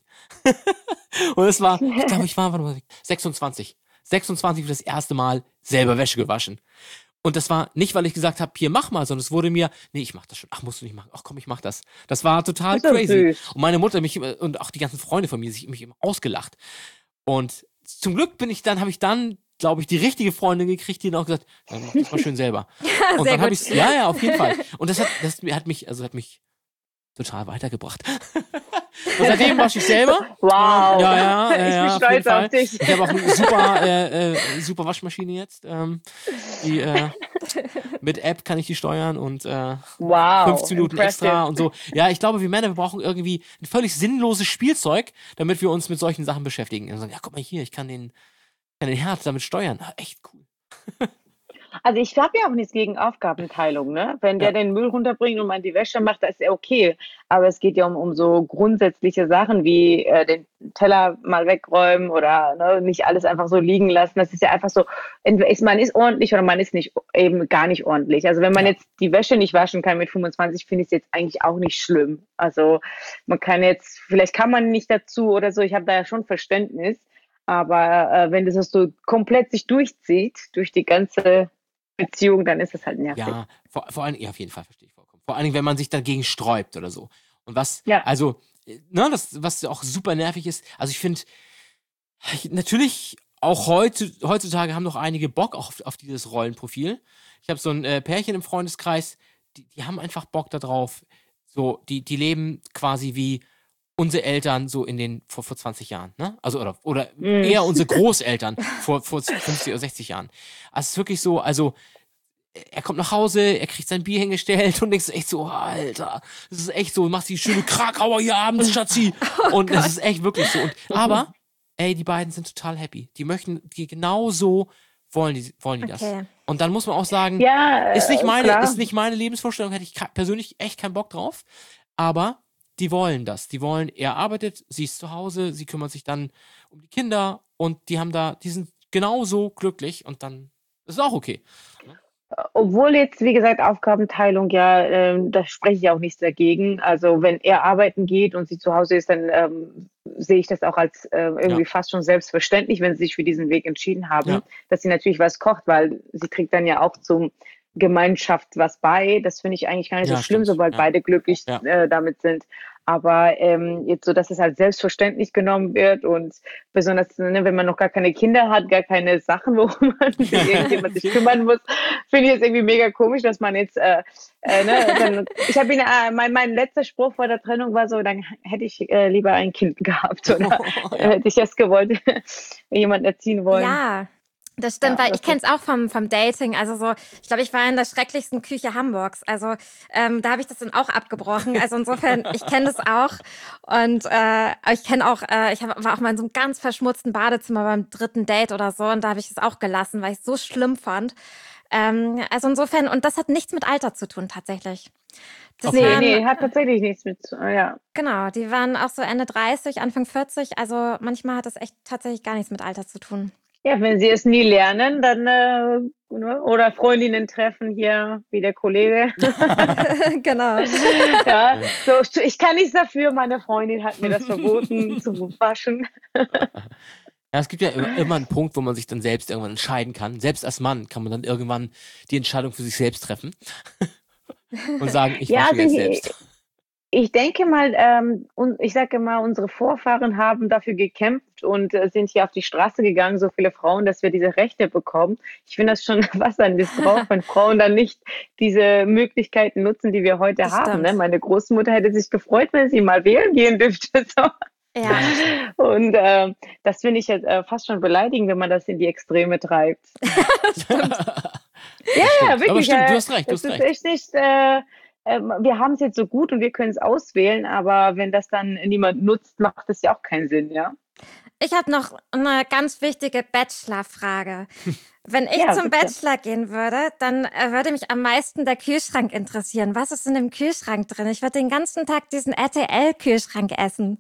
Und es war, ich glaube, ich war warte mal, sechsundzwanzig. sechsundzwanzig für das erste Mal selber Wäsche gewaschen. Und das war nicht, weil ich gesagt habe, hier mach mal, sondern es wurde mir, nee, ich mach das schon. Ach, musst du nicht machen. Ach komm, ich mach das. Das war total Das ist ja crazy. süß. Und meine Mutter mich immer- und auch die ganzen Freunde von mir sich mich immer ausgelacht. Und zum Glück bin ich dann, habe ich dann, glaube ich, die richtige Freundin gekriegt, die dann auch gesagt, dann mach das mal schön selber. Und sehr dann habe gut. ich ja, ja, auf jeden Fall. Und das hat, das hat mich, also hat mich total weitergebracht. Und seitdem wasche ich selber. Wow. Ja, ja, ja, ich ja, bin auf stolz jeden Fall. auf dich. Ich habe auch eine super, äh, äh, super Waschmaschine jetzt. Ähm, die, äh, mit App kann ich die steuern und äh, Wow. fünfzehn Minuten impressive. extra und so. Ja, ich glaube, wir Männer, wir brauchen irgendwie ein völlig sinnloses Spielzeug, damit wir uns mit solchen Sachen beschäftigen. Und sagen, ja, guck mal hier, ich kann den, kann den Herd damit steuern. Ah, echt cool. Also ich habe ja auch nichts gegen Aufgabenteilung, ne? Wenn der Ja. den Müll runterbringt und man die Wäsche macht, das ist ja okay. Aber es geht ja um, um so grundsätzliche Sachen wie äh, den Teller mal wegräumen oder ne, nicht alles einfach so liegen lassen. Das ist ja einfach so, entweder ist, man ist ordentlich oder man ist nicht eben gar nicht ordentlich. Also wenn man Ja. jetzt die Wäsche nicht waschen kann mit fünfundzwanzig, finde ich es jetzt eigentlich auch nicht schlimm. Also man kann jetzt, vielleicht kann man nicht dazu oder so, ich habe da ja schon Verständnis. Aber äh, wenn das so komplett sich durchzieht, durch die ganze Beziehung, dann ist es halt nervig. Ja, vor, vor allem, ja, auf jeden Fall verstehe ich vollkommen. Vor allem, wenn man sich dagegen sträubt oder so. Und was, Ja. also, äh, ne, das, was auch super nervig ist, also ich finde, natürlich auch heute, heutzutage haben noch einige Bock auf, auf dieses Rollenprofil. Ich habe so ein äh, Pärchen im Freundeskreis, die, die haben einfach Bock da drauf. So, die, die leben quasi wie unsere Eltern so in den, vor, vor zwanzig Jahren, ne? Also, oder, oder Mm. eher unsere Großeltern vor, vor fünfzig oder sechzig Jahren. Also, es ist wirklich so, also, er kommt nach Hause, er kriegt sein Bier hingestellt und denkst echt so, Alter, das ist echt so, du machst die schöne Krakauer hier abends, Schatzi. Und das ist echt wirklich so. Und, aber, ey, die beiden sind total happy. Die möchten, die genau so wollen die, wollen die das. Okay. Und dann muss man auch sagen, Ja, ist nicht äh, meine, klar. ist nicht meine Lebensvorstellung, hätte ich ka- persönlich echt keinen Bock drauf. Aber die wollen das. Die wollen, er arbeitet, sie ist zu Hause, sie kümmert sich dann um die Kinder und die haben da, die sind genauso glücklich und dann ist es auch okay. Obwohl jetzt, wie gesagt, Aufgabenteilung, ja, ähm, da spreche ich auch nichts dagegen. Also wenn er arbeiten geht und sie zu Hause ist, dann ähm, sehe ich das auch als äh, irgendwie Ja. fast schon selbstverständlich, wenn sie sich für diesen Weg entschieden haben, Ja. dass sie natürlich was kocht, weil sie trägt dann ja auch zum Gemeinschaft was bei. Das finde ich eigentlich gar nicht Ja, so schlimm, stimmt. sobald Ja. beide glücklich Ja. äh, damit sind. Aber ähm, jetzt so, dass es halt selbstverständlich genommen wird und besonders, ne, wenn man noch gar keine Kinder hat, gar keine Sachen, worum man sich irgendjemand sich kümmern muss, finde ich es irgendwie mega komisch, dass man jetzt, äh, äh, ne, dann, ich habe ihn, äh, mein, mein letzter Spruch vor der Trennung war so, dann hätte ich äh, lieber ein Kind gehabt oder äh, hätte ich das gewollt, jemand erziehen wollen. Ja, das stimmt, Ja, weil das ich kenne es auch vom, vom Dating. Also so, ich glaube, ich war in der schrecklichsten Küche Hamburgs. Also ähm, da habe ich das dann auch abgebrochen. Also insofern, ich kenne das auch. Und äh, aber ich kenne auch, äh, ich hab, war auch mal in so einem ganz verschmutzten Badezimmer beim dritten Date oder so. Und da habe ich es auch gelassen, weil ich es so schlimm fand. Ähm, also insofern, und das hat nichts mit Alter zu tun tatsächlich. Das Nee, waren, nee, hat tatsächlich nichts mit, zu- ja. Genau, die waren auch so Ende dreißig, Anfang vierzig. Also manchmal hat das echt tatsächlich gar nichts mit Alter zu tun. Ja, wenn sie es nie lernen, dann, äh, ne, oder Freundinnen treffen hier, wie der Kollege. Genau. Ja, so, ich kann nichts dafür, meine Freundin hat mir das verboten zu waschen. Ja, es gibt ja immer, immer einen Punkt, wo man sich dann selbst irgendwann entscheiden kann. Selbst als Mann kann man dann irgendwann die Entscheidung für sich selbst treffen und sagen, ich Ja, wasche mir also jetzt ich, selbst. ich denke mal, ähm, und ich sage mal, unsere Vorfahren haben dafür gekämpft und äh, sind hier auf die Straße gegangen, so viele Frauen, dass wir diese Rechte bekommen. Ich finde das schon was ein Missbrauch, wenn Frauen dann nicht diese Möglichkeiten nutzen, die wir heute Das haben. Ne? stimmt. Meine Großmutter hätte sich gefreut, wenn sie mal wählen gehen dürfte. So. Ja, Und äh, das finde ich jetzt äh, fast schon beleidigend, wenn man das in die Extreme treibt. Ja, ja, wirklich. Aber stimmt, du äh, hast recht, du Es hast ist recht. echt nicht, äh, ähm, wir haben es jetzt so gut und wir können es auswählen, aber wenn das dann niemand nutzt, macht das ja auch keinen Sinn, ja? ich habe noch eine ganz wichtige Bachelor-Frage. Wenn ich Ja, zum bitte. Bachelor gehen würde, dann äh, würde mich am meisten der Kühlschrank interessieren. Was ist in dem Kühlschrank drin? Ich würde den ganzen Tag diesen R T L-Kühlschrank essen.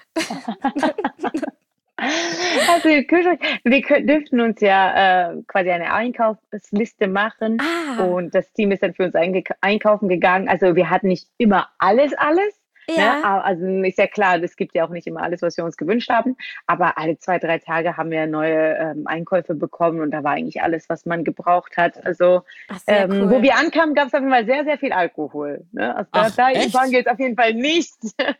Also Kühlschrank, wir kö- dürften uns ja äh, quasi eine Einkaufsliste machen Ah, und das Team ist dann für uns einge einkaufen gegangen. Also wir hatten nicht immer alles, alles. Ne? ja. A- Also ist ja klar, es gibt ja auch nicht immer alles, was wir uns gewünscht haben. Aber alle zwei, drei Tage haben wir neue ähm, Einkäufe bekommen und da war eigentlich alles, was man gebraucht hat. Also Ach, sehr ähm, wo cool. wir ankamen, gab es auf jeden Fall sehr, sehr viel Alkohol. Ne? Also da, Ach, da echt? waren wir jetzt auf jeden Fall nicht.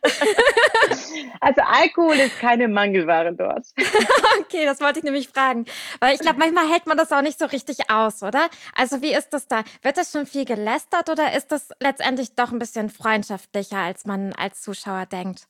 Also Alkohol ist keine Mangelware dort. Okay, das wollte ich nämlich fragen. Weil ich glaube, manchmal hält man das auch nicht so richtig aus, oder? Also wie ist das da? Wird das schon viel gelästert oder ist das letztendlich doch ein bisschen freundschaftlicher, als man als Zuschauer denkt?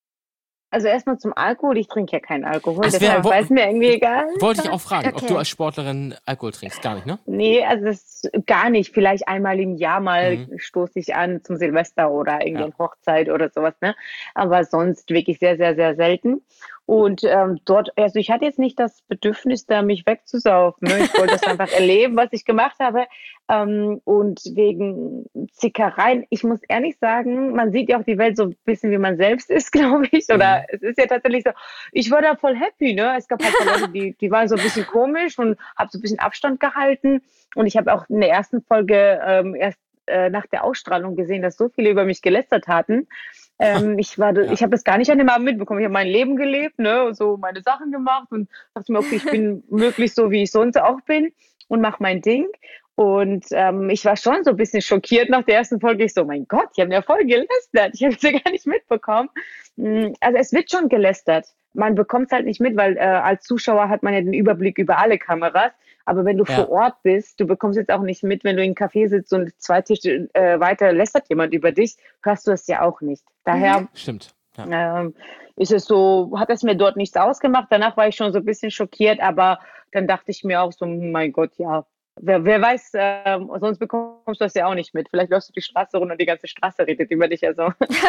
Also erstmal zum Alkohol. Ich trinke ja keinen Alkohol, Das wär- deshalb wo- war es mir irgendwie egal. Wollte ich auch fragen, ob Okay. du als Sportlerin Alkohol trinkst. Gar nicht, ne? Nee, also das gar nicht. Vielleicht einmal im Jahr mal Mhm. stoße ich an zum Silvester oder irgendwie Ja. eine Hochzeit oder sowas, ne? Aber sonst wirklich sehr, sehr, sehr selten. Und ähm, dort, also ich hatte jetzt nicht das Bedürfnis, da mich wegzusaufen. Ne? Ich wollte das einfach erleben, was ich gemacht habe. Ähm, und wegen Zickereien, ich muss ehrlich sagen, man sieht ja auch die Welt so ein bisschen, wie man selbst ist, glaube ich. Oder Mhm. es ist ja tatsächlich so, ich war da voll happy, ne? Es gab halt so Leute, die, die waren so ein bisschen komisch und habe so ein bisschen Abstand gehalten. Und ich habe auch in der ersten Folge ähm, erst äh, nach der Ausstrahlung gesehen, dass so viele über mich gelästert hatten. Ähm, ich war, Ja. ich habe das gar nicht an dem Abend mitbekommen. Ich habe mein Leben gelebt, ne, und so meine Sachen gemacht und dachte mir, okay, ich bin möglichst so, wie ich sonst auch bin und mache mein Ding. Und ähm, ich war schon so ein bisschen schockiert nach der ersten Folge. Ich so, mein Gott, die haben ja voll gelästert. Ich habe es ja gar nicht mitbekommen. Mm, Also es wird schon gelästert. Man bekommt es halt nicht mit, weil äh, als Zuschauer hat man ja den Überblick über alle Kameras. Aber wenn du Ja. vor Ort bist, du bekommst jetzt auch nicht mit, wenn du in einem Café sitzt und zwei Tische äh, weiter lästert jemand über dich, hörst du es ja auch nicht. Daher Stimmt. Ja. ähm, ist es so, hat es mir dort nichts ausgemacht. Danach war ich schon so ein bisschen schockiert, aber dann dachte ich mir auch so, mein Gott, ja, wer, wer weiß, ähm, sonst bekommst du das ja auch nicht mit. Vielleicht läufst du die Straße runter und die ganze Straße redet über dich. Also.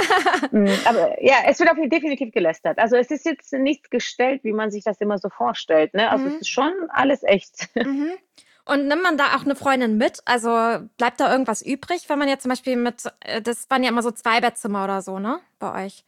Mm, aber ja, es wird auf jeden Fall definitiv gelästert. Also es ist jetzt nichts gestellt, wie man sich das immer so vorstellt. Ne? Also Mhm. es ist schon alles echt. Mhm. Und nimmt man da auch eine Freundin mit? Also bleibt da irgendwas übrig, wenn man jetzt zum Beispiel mit, äh, das waren ja immer so zwei Bettzimmer oder so, ne? Bei euch.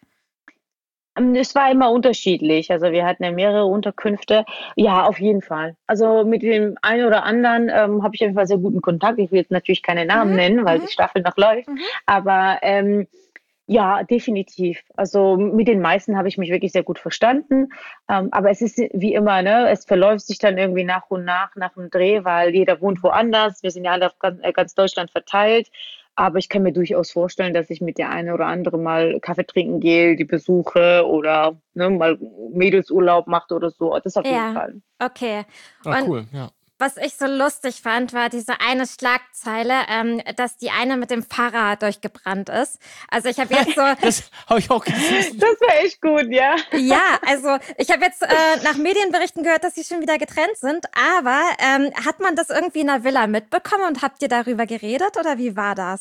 Ähm, Es war immer unterschiedlich. Also wir hatten ja mehrere Unterkünfte. Ja, auf jeden Fall. Also mit dem einen oder anderen ähm, habe ich auf jeden Fall sehr guten Kontakt. Ich will jetzt natürlich keine Namen Mhm, nennen, weil mhm. die Staffel noch läuft. Mhm. Aber ähm, ja, definitiv. Also mit den meisten habe ich mich wirklich sehr gut verstanden. Ähm, aber es ist wie immer, ne? Es verläuft sich dann irgendwie nach und nach nach dem Dreh, weil jeder wohnt woanders. Wir sind ja alle auf ganz, äh, ganz Deutschland verteilt. Aber ich kann mir durchaus vorstellen, dass ich mit der einen oder anderen mal Kaffee trinken gehe, die besuche oder ne, mal Mädelsurlaub macht oder so. Das auf jeden Ja, Fall. okay. Ah, Und cool, ja. was ich so lustig fand, war diese eine Schlagzeile, ähm, dass die eine mit dem Fahrrad durchgebrannt ist. Also ich habe jetzt so, Das habe ich auch gesehen. Das war echt gut, ja. ja, also ich habe jetzt äh, nach Medienberichten gehört, dass sie schon wieder getrennt sind, aber ähm, hat man das irgendwie in der Villa mitbekommen und habt ihr darüber geredet oder wie war das?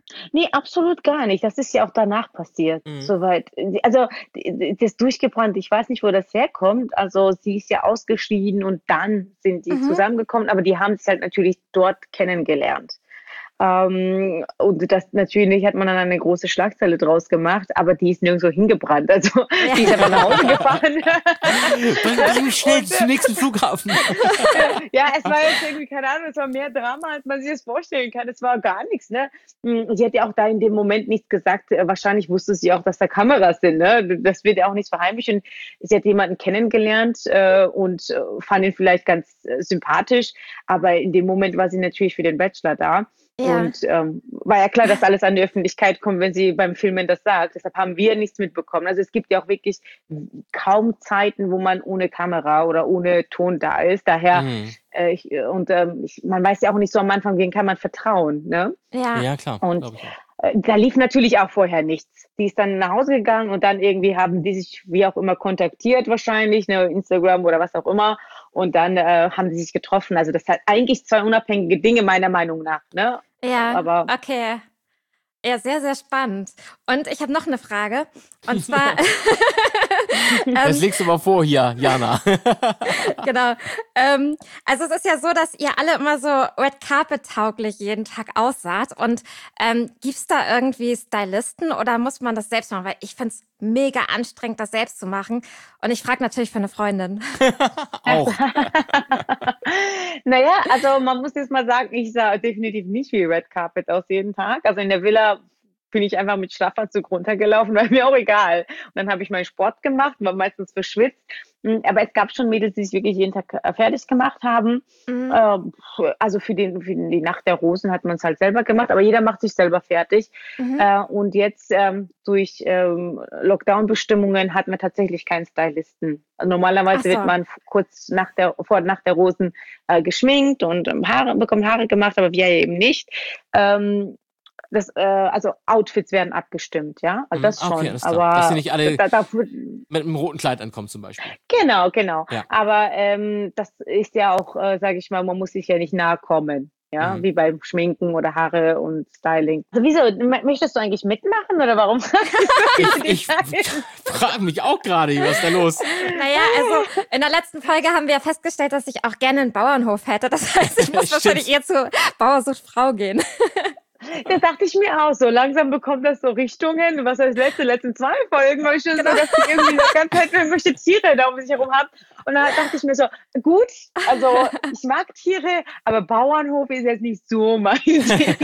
Nee, absolut gar nicht. Das ist ja auch danach passiert, Mhm. soweit. Also d- d- das durchgebrannt, ich weiß nicht, wo das herkommt. Also sie ist ja ausgeschieden und dann sind die Mhm. zusammengekommen, aber die haben sich halt natürlich dort kennengelernt. Ähm, und das natürlich hat man dann eine große Schlagzeile draus gemacht, aber die ist nirgendwo hingebrannt. Also die ist einfach nach Hause gefahren. Bring, bring mich schnell Und, zum nächsten Flughafen. ja, es war jetzt irgendwie, keine Ahnung, es war mehr Drama, als man sich das vorstellen kann. Es war gar nichts, ne? Mm, Sie hat ja auch da in dem Moment nichts gesagt. Äh, Wahrscheinlich wusste sie auch, dass da Kameras sind, ne? Das wird ja auch nichts verheimlicht. Und sie hat jemanden kennengelernt äh, und äh, fand ihn vielleicht ganz äh, sympathisch, aber in dem Moment war sie natürlich für den Bachelor da. Ja. Und ähm, war ja klar, dass alles an die Öffentlichkeit kommt, wenn sie beim Filmen das sagt. Deshalb haben wir nichts mitbekommen. Also es gibt ja auch wirklich kaum Zeiten, wo man ohne Kamera oder ohne Ton da ist. Daher, Mhm. äh, ich, und ähm, ich, man weiß ja auch nicht so am Anfang, wen kann man vertrauen. Ne? Ja. Ja, klar. Und glaub ich auch. äh, da lief natürlich auch vorher nichts. Die ist dann nach Hause gegangen und dann irgendwie haben die sich wie auch immer kontaktiert wahrscheinlich, ne, Instagram oder was auch immer. Und dann äh, haben sie sich getroffen. Also das hat eigentlich zwei unabhängige Dinge meiner Meinung nach. Ne? Ja, Aber okay. Ja, sehr, sehr spannend. Und ich habe noch eine Frage. Und zwar, Das ähm, legst du mal vor hier, Jana. genau. Ähm, also es ist ja so, dass ihr alle immer so Red Carpet tauglich jeden Tag aussaht. Und ähm, gibt's da irgendwie Stylisten oder muss man das selbst machen? Weil ich find's mega anstrengend, das selbst zu machen. Und ich frage natürlich für eine Freundin. Auch. naja, also man muss jetzt mal sagen, ich sah definitiv nicht wie Red Carpet aus jeden Tag. Also in der Villa bin ich einfach mit Schlafanzug runtergelaufen, war mir auch egal. Und dann habe ich meinen Sport gemacht, war meistens verschwitzt. Mm, Aber es gab schon Mädels, die sich wirklich jeden Tag äh, fertig gemacht haben. Mhm. Ähm, Also für, den, für die Nacht der Rosen hat man es halt selber gemacht, aber jeder macht sich selber fertig. Mhm. Äh, Und jetzt ähm, durch ähm, Lockdown-Bestimmungen hat man tatsächlich keinen Stylisten. Also Normalerweise Ach so. wird man f- kurz nach der, vor nach der Rosen äh, geschminkt und ähm, Haare, bekommt Haare gemacht, aber wir eben nicht. Ähm, das, äh, also Outfits werden abgestimmt, ja, also Mhm. das Ah, schon. okay, alles klar. Aber Dass sie nicht alle da, dafür, mit einem roten Kleid ankommen zum Beispiel. genau, genau. Ja. Aber ähm, das ist ja auch, äh, sage ich mal, man muss sich ja nicht nahe kommen. Ja, Mhm. wie beim Schminken oder Haare und Styling. Also wieso, m- möchtest du eigentlich mitmachen oder warum? Ich, ich frage mich auch gerade, was ist da los? Naja, also in der letzten Folge haben wir ja festgestellt, dass ich auch gerne einen Bauernhof hätte. Das heißt, ich muss Stimmt. wahrscheinlich eher zu Bauer sucht Frau gehen. Das dachte ich mir auch so. Langsam bekommt das so Richtungen. Was heißt letzte, letzten zwei Folgen war ich schon Genau. so, dass ich irgendwie die ganze Zeit irgendwelche Tiere da um sich herum habe. Und dann dachte ich mir so, gut, also ich mag Tiere, aber Bauernhof ist jetzt nicht so mein Ding.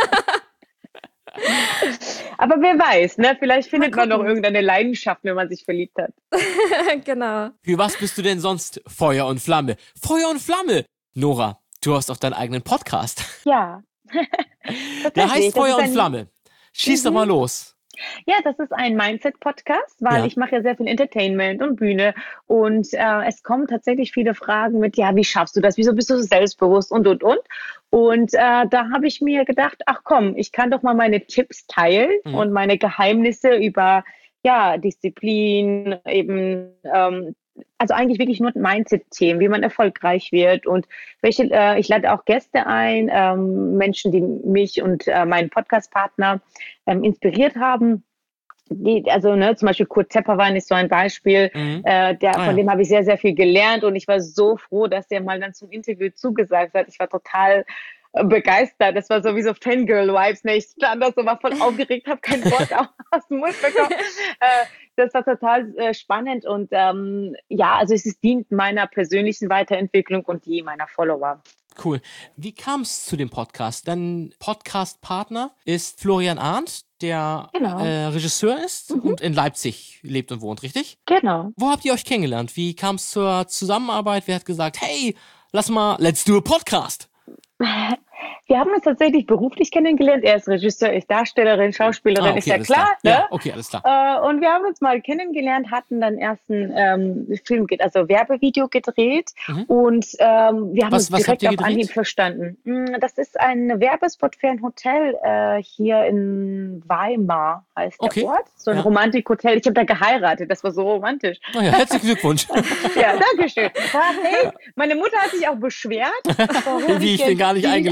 Aber wer weiß, ne? Vielleicht findet man noch gucken. irgendeine Leidenschaft, wenn man sich verliebt hat. Genau. Für was bist du denn sonst Feuer und Flamme? Feuer und Flamme! Nora, du hast auch deinen eigenen Podcast. Ja. Der Tatsächlich, heißt das Feuer ist und ein- Flamme. Schieß doch Mhm. mal los. Ja, das ist ein Mindset-Podcast, weil Ja. ich mache ja sehr viel Entertainment und Bühne und äh, es kommen tatsächlich viele Fragen mit, ja, wie schaffst du das? Wieso bist du so selbstbewusst und, und, und? Und äh, da habe ich mir gedacht, ach komm, ich kann doch mal meine Tipps teilen Mhm. und meine Geheimnisse über, ja, Disziplin, eben, ähm, also eigentlich wirklich nur Mindset-Themen, wie man erfolgreich wird und welche, äh, ich lade auch Gäste ein, ähm, Menschen, die mich und äh, meinen Podcast-Partner ähm, inspiriert haben. Die, also ne, zum Beispiel Kurt Tepperwein ist so ein Beispiel, Mhm. äh, der, Ah, von ja. dem habe ich sehr, sehr viel gelernt und ich war so froh, dass der mal dann zum Interview zugesagt hat. Ich war total äh, begeistert. Das war sowieso Fangirl-Vibes, ne? Ich stand da so, war voll aufgeregt, habe kein Wort aus, aus dem Mund bekommen. Äh, das war total äh, spannend und ähm, ja, also es ist, dient meiner persönlichen Weiterentwicklung und die meiner Follower. Cool. Wie kam es zu dem Podcast? Dein Podcast-Partner ist Florian Arndt, der Genau. äh, Regisseur ist und in Leipzig lebt und wohnt, richtig? Genau. Wo habt ihr euch kennengelernt? Wie kam es zur Zusammenarbeit? Wer hat gesagt, hey, lass mal, let's do a podcast? Wir haben uns tatsächlich beruflich kennengelernt. Er ist Regisseur, ich Darstellerin, Schauspielerin, Ah, ist ja alles klar. Ne? Ja, okay, alles klar. Äh, und wir haben uns mal kennengelernt, hatten dann erst einen ähm, Film, also Werbevideo gedreht Mhm. und ähm, wir haben Was- uns was habt direkt ihr auf gedreht? Anhieb verstanden. Mm, Das ist ein Werbespot für ein Hotel äh, hier in Weimar, heißt Okay. der Ort. So ein Ja. Romantikhotel. Ich habe da geheiratet, das war so romantisch. Naja, herzlichen Glückwunsch. Ja, danke schön. War, hey, meine Mutter hat sich auch beschwert, warum Wie ich jetzt bin gar nicht die eingeladen. eingeladen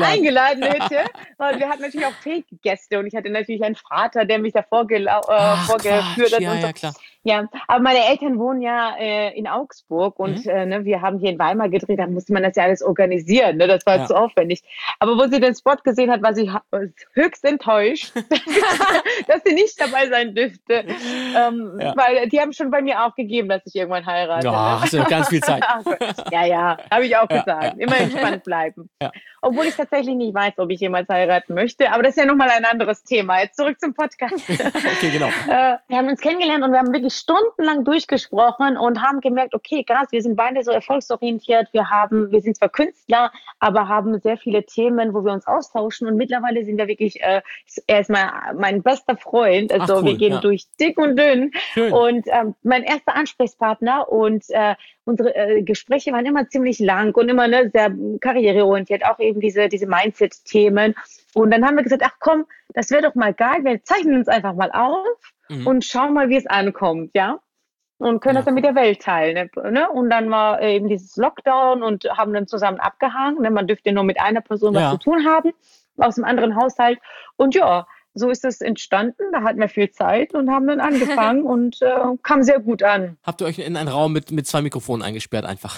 Gartenhütte, weil wir hatten natürlich auch Fake-Gäste und ich hatte natürlich einen Vater, der mich da vorgelau- äh, Ach, vorgeführt Quatsch. hat Ja, und so. ja, klar. Ja, aber meine Eltern wohnen ja äh, in Augsburg und Mhm. äh, ne, wir haben hier in Weimar gedreht, da musste man das ja alles organisieren, ne? Das war Ja. zu aufwendig. Aber wo sie den Spot gesehen hat, war sie ha- höchst enttäuscht, dass sie nicht dabei sein dürfte. Ähm, Ja. Weil die haben schon bei mir aufgegeben, dass ich irgendwann heirate. Ja, ne? hast du noch ganz viel Zeit. Ach Gott. Ja, ja, habe ich auch Ja, gesagt. ja. Immer entspannt bleiben. Ja. Obwohl ich tatsächlich nicht weiß, ob ich jemals heiraten möchte. Aber das ist ja nochmal ein anderes Thema. Jetzt zurück zum Podcast. Okay, genau. Äh, wir haben uns kennengelernt und wir haben wirklich stundenlang durchgesprochen und haben gemerkt, okay, krass, wir sind beide so erfolgsorientiert. Wir haben, wir sind zwar Künstler, aber haben sehr viele Themen, wo wir uns austauschen. Und mittlerweile sind wir wirklich, äh, er ist mein, mein bester Freund. Also Ach, cool, wir gehen ja. durch dick und dünn. Schön. Und ähm, mein erster Ansprechpartner und äh, unsere äh, Gespräche waren immer ziemlich lang und immer ne, sehr karriereorientiert, auch eben diese, diese Mindset-Themen. Und dann haben wir gesagt, ach komm, das wäre doch mal geil, wir zeichnen uns einfach mal auf Mhm. und schauen mal, wie es ankommt, ja. Und können Ja, das dann mit der Welt teilen. Ne? Und dann war eben dieses Lockdown und haben dann zusammen abgehangen. Ne? Man dürfte nur mit einer Person was Ja. zu tun haben, aus einem anderen Haushalt. Und ja, so ist es entstanden. Da hatten wir viel Zeit und haben dann angefangen und äh, kam sehr gut an. Habt ihr euch in einen Raum mit, mit zwei Mikrofonen eingesperrt einfach?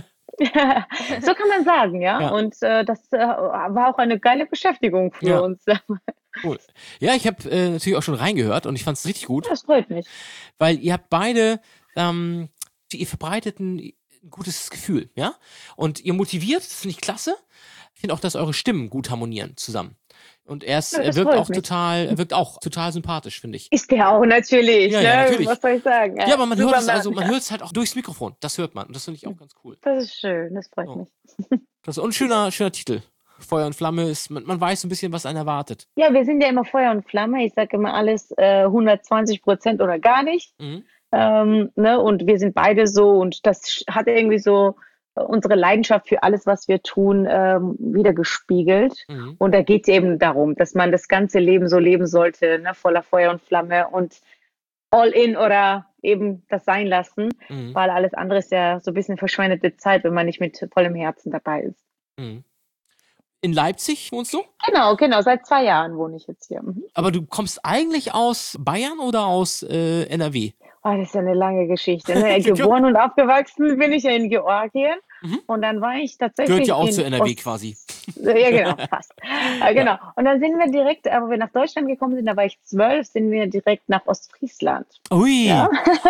So kann man sagen, ja. Ja. Und äh, das äh, war auch eine geile Beschäftigung für Ja. uns. Cool. Ja, ich habe äh, natürlich auch schon reingehört und ich fand es richtig gut, Das freut mich. weil ihr habt beide, ähm, ihr verbreitet ein, ein gutes Gefühl, ja? Und ihr motiviert, das finde ich klasse. Ich finde auch, dass eure Stimmen gut harmonieren zusammen. Und er, ist, Ja, er das wirkt freut auch mich. total, er wirkt auch total sympathisch, finde ich. Ist der auch natürlich. Ja, ne? ja, natürlich. Was soll ich sagen? Ja, aber man hört super es also, Mann. man hört es halt auch durchs Mikrofon. Das hört man. Und das finde ich auch ganz cool. Das ist schön, das freut Oh. mich. Das ist ein schöner, schöner Titel. Feuer und Flamme ist, man, man weiß so ein bisschen, was einen erwartet. Ja, wir sind ja immer Feuer und Flamme. Ich sage immer alles äh, hundertzwanzig Prozent oder gar nicht. Mhm. Ähm, ne? Und wir sind beide so und das sch- hat irgendwie so äh, unsere Leidenschaft für alles, was wir tun, ähm, wieder gespiegelt. Mhm. Und da geht es eben darum, dass man das ganze Leben so leben sollte, ne? Voller Feuer und Flamme und all in oder eben das sein lassen, Mhm. weil alles andere ist ja so ein bisschen verschwendete Zeit, wenn man nicht mit vollem Herzen dabei ist. Mhm. In Leipzig wohnst du? Genau, genau. Seit zwei Jahren wohne ich jetzt hier. Mhm. Aber du kommst eigentlich aus Bayern oder aus äh, N R W? Oh, das ist ja eine lange Geschichte. Ne? Geboren und aufgewachsen bin ich ja in Georgien. Mhm. Und dann war ich tatsächlich. Gehört ja auch in zu N R W Ost- quasi. Ja, genau, fast. Äh, genau. Und dann sind wir direkt, äh, wo wir nach Deutschland gekommen sind, da war ich zwölf, sind wir direkt nach Ostfriesland. Ui. Ja.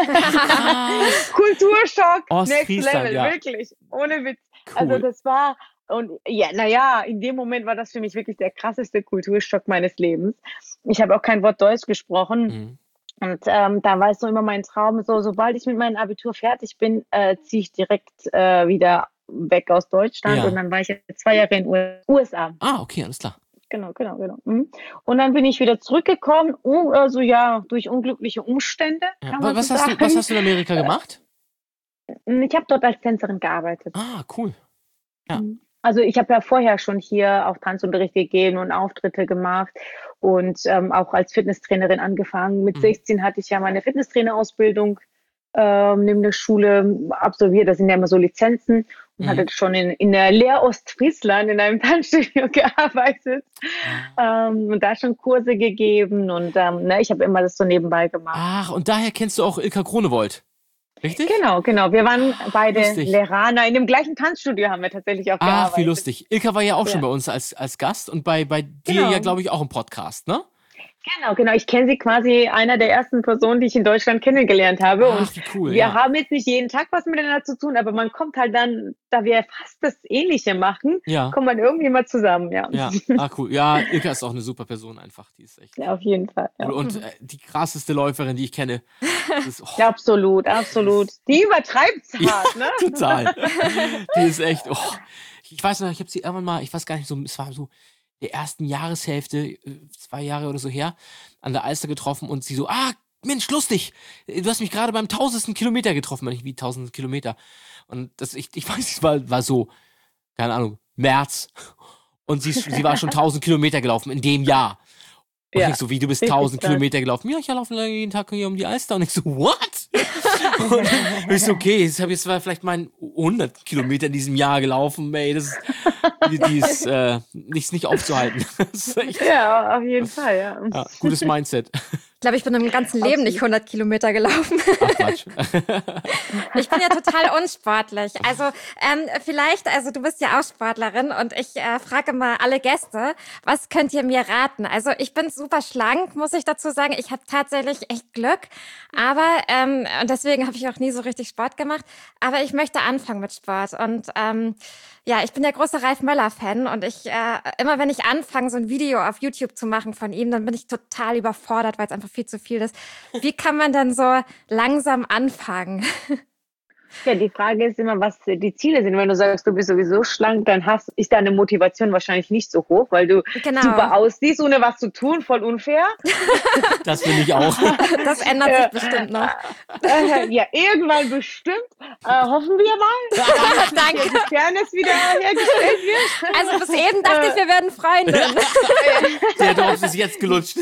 Krass. Kulturschock, next Ostfriesland, level, ja. wirklich. Ohne Witz. Cool. Also das war, und ja, naja, in dem Moment war das für mich wirklich der krasseste Kulturschock meines Lebens. Ich habe auch kein Wort Deutsch gesprochen. Mhm. Und ähm, da war es so immer mein Traum, so sobald ich mit meinem Abitur fertig bin, äh, ziehe ich direkt äh, wieder weg aus Deutschland. Ja. Und dann war ich jetzt zwei Jahre in den U S A. Ah, okay, alles klar. Genau, genau, genau. Mhm. Und dann bin ich wieder zurückgekommen, uh, also ja, durch unglückliche Umstände. Ja. Kann Wa- man Was, so hast du, sagen. was hast du in Amerika gemacht? Ich habe dort als Tänzerin gearbeitet. Ah, cool. Ja. Also ich habe ja vorher schon hier auch Tanzunterricht gegeben und Auftritte gemacht und ähm, auch als Fitnesstrainerin angefangen. Mit Mhm. sechzehn hatte ich ja meine Fitnesstrainerausbildung ähm, neben der Schule absolviert. Das sind ja immer so Lizenzen und Mhm. hatte schon in, in der Lehr Ostfriesland in einem Tanzstudio gearbeitet ähm, und da schon Kurse gegeben und ähm, ne, ich habe immer das so nebenbei gemacht. Ach, und daher kennst du auch Ilka Kronewold. Richtig? Genau, genau. Wir waren beide Lustig. Lehraner. In dem gleichen Tanzstudio haben wir tatsächlich auch gearbeitet. Ach, wie lustig. Ilka war ja auch schon Ja. bei uns als, als Gast und bei, bei dir Genau. ja, glaube ich, auch im Podcast, ne? Genau, genau. Ich kenne sie quasi einer der ersten Personen, die ich in Deutschland kennengelernt habe. Ach, und wie cool. wir ja. haben jetzt nicht jeden Tag was miteinander zu tun, aber man kommt halt dann, da wir fast das Ähnliche machen, Ja. kommt man irgendwie mal zusammen, ja. Ja, ah, cool. Ja, Ilka ist auch eine super Person einfach. Die ist echt. Ja, auf jeden Fall. Ja. Und, und äh, die krasseste Läuferin, die ich kenne. Das ist, oh, Ja, absolut, absolut. Die übertreibt's hart, ne? total. Die ist echt. Oh. Ich weiß noch, ich habe sie irgendwann mal, ich weiß gar nicht, so, es war so der ersten Jahreshälfte, äh, zwei Jahre oder so her, an der Alster getroffen und sie so, ah, Mensch, lustig, du hast mich gerade beim tausendsten Kilometer getroffen, meine ich, wie tausend Kilometer. Und das, ich, ich weiß, es war, war so, keine Ahnung, März. Und sie, ist- sie war schon tausend Kilometer gelaufen in dem Jahr. Und Ja, ich so, wie, du bist richtig tausend krass. Kilometer gelaufen? Ja, ich laufe jeden Tag hier um die Alster. Und ich so, what? Und ich so, okay, jetzt habe ich jetzt vielleicht mal hundert Kilometer in diesem Jahr gelaufen, ey, das ist, die, die ist äh, nicht, nicht aufzuhalten. Das ist echt, Ja, auf jeden Fall, ja. ja, gutes Mindset. Ich glaube, ich bin im ganzen Leben nicht hundert Kilometer gelaufen. Ach, Quatsch. Ich bin ja total unsportlich. Also ähm, vielleicht, also du bist ja auch Sportlerin und ich äh, frage mal alle Gäste, was könnt ihr mir raten? Also ich bin super schlank, muss ich dazu sagen. Ich habe tatsächlich echt Glück, aber ähm, und deswegen habe ich auch nie so richtig Sport gemacht. Aber ich möchte anfangen mit Sport und ähm, ja, ich bin der große Ralf Möller-Fan und ich äh, immer wenn ich anfange, so ein Video auf YouTube zu machen von ihm, dann bin ich total überfordert, weil es einfach viel zu viel ist. Wie kann man denn so langsam anfangen? Ja, die Frage ist immer, was die Ziele sind. Wenn du sagst, du bist sowieso schlank, dann hast, ist deine Motivation wahrscheinlich nicht so hoch, weil du Genau. super aussiehst, ohne was zu tun, voll unfair. Das finde ich auch. Das ändert sich bestimmt noch. Äh, ja, irgendwann bestimmt. Äh, hoffen wir mal. Danke. Die Fairness wieder hergestellt wird. Also bis eben dachte ich, wir werden Freunde. Der Dorf ist jetzt gelutscht.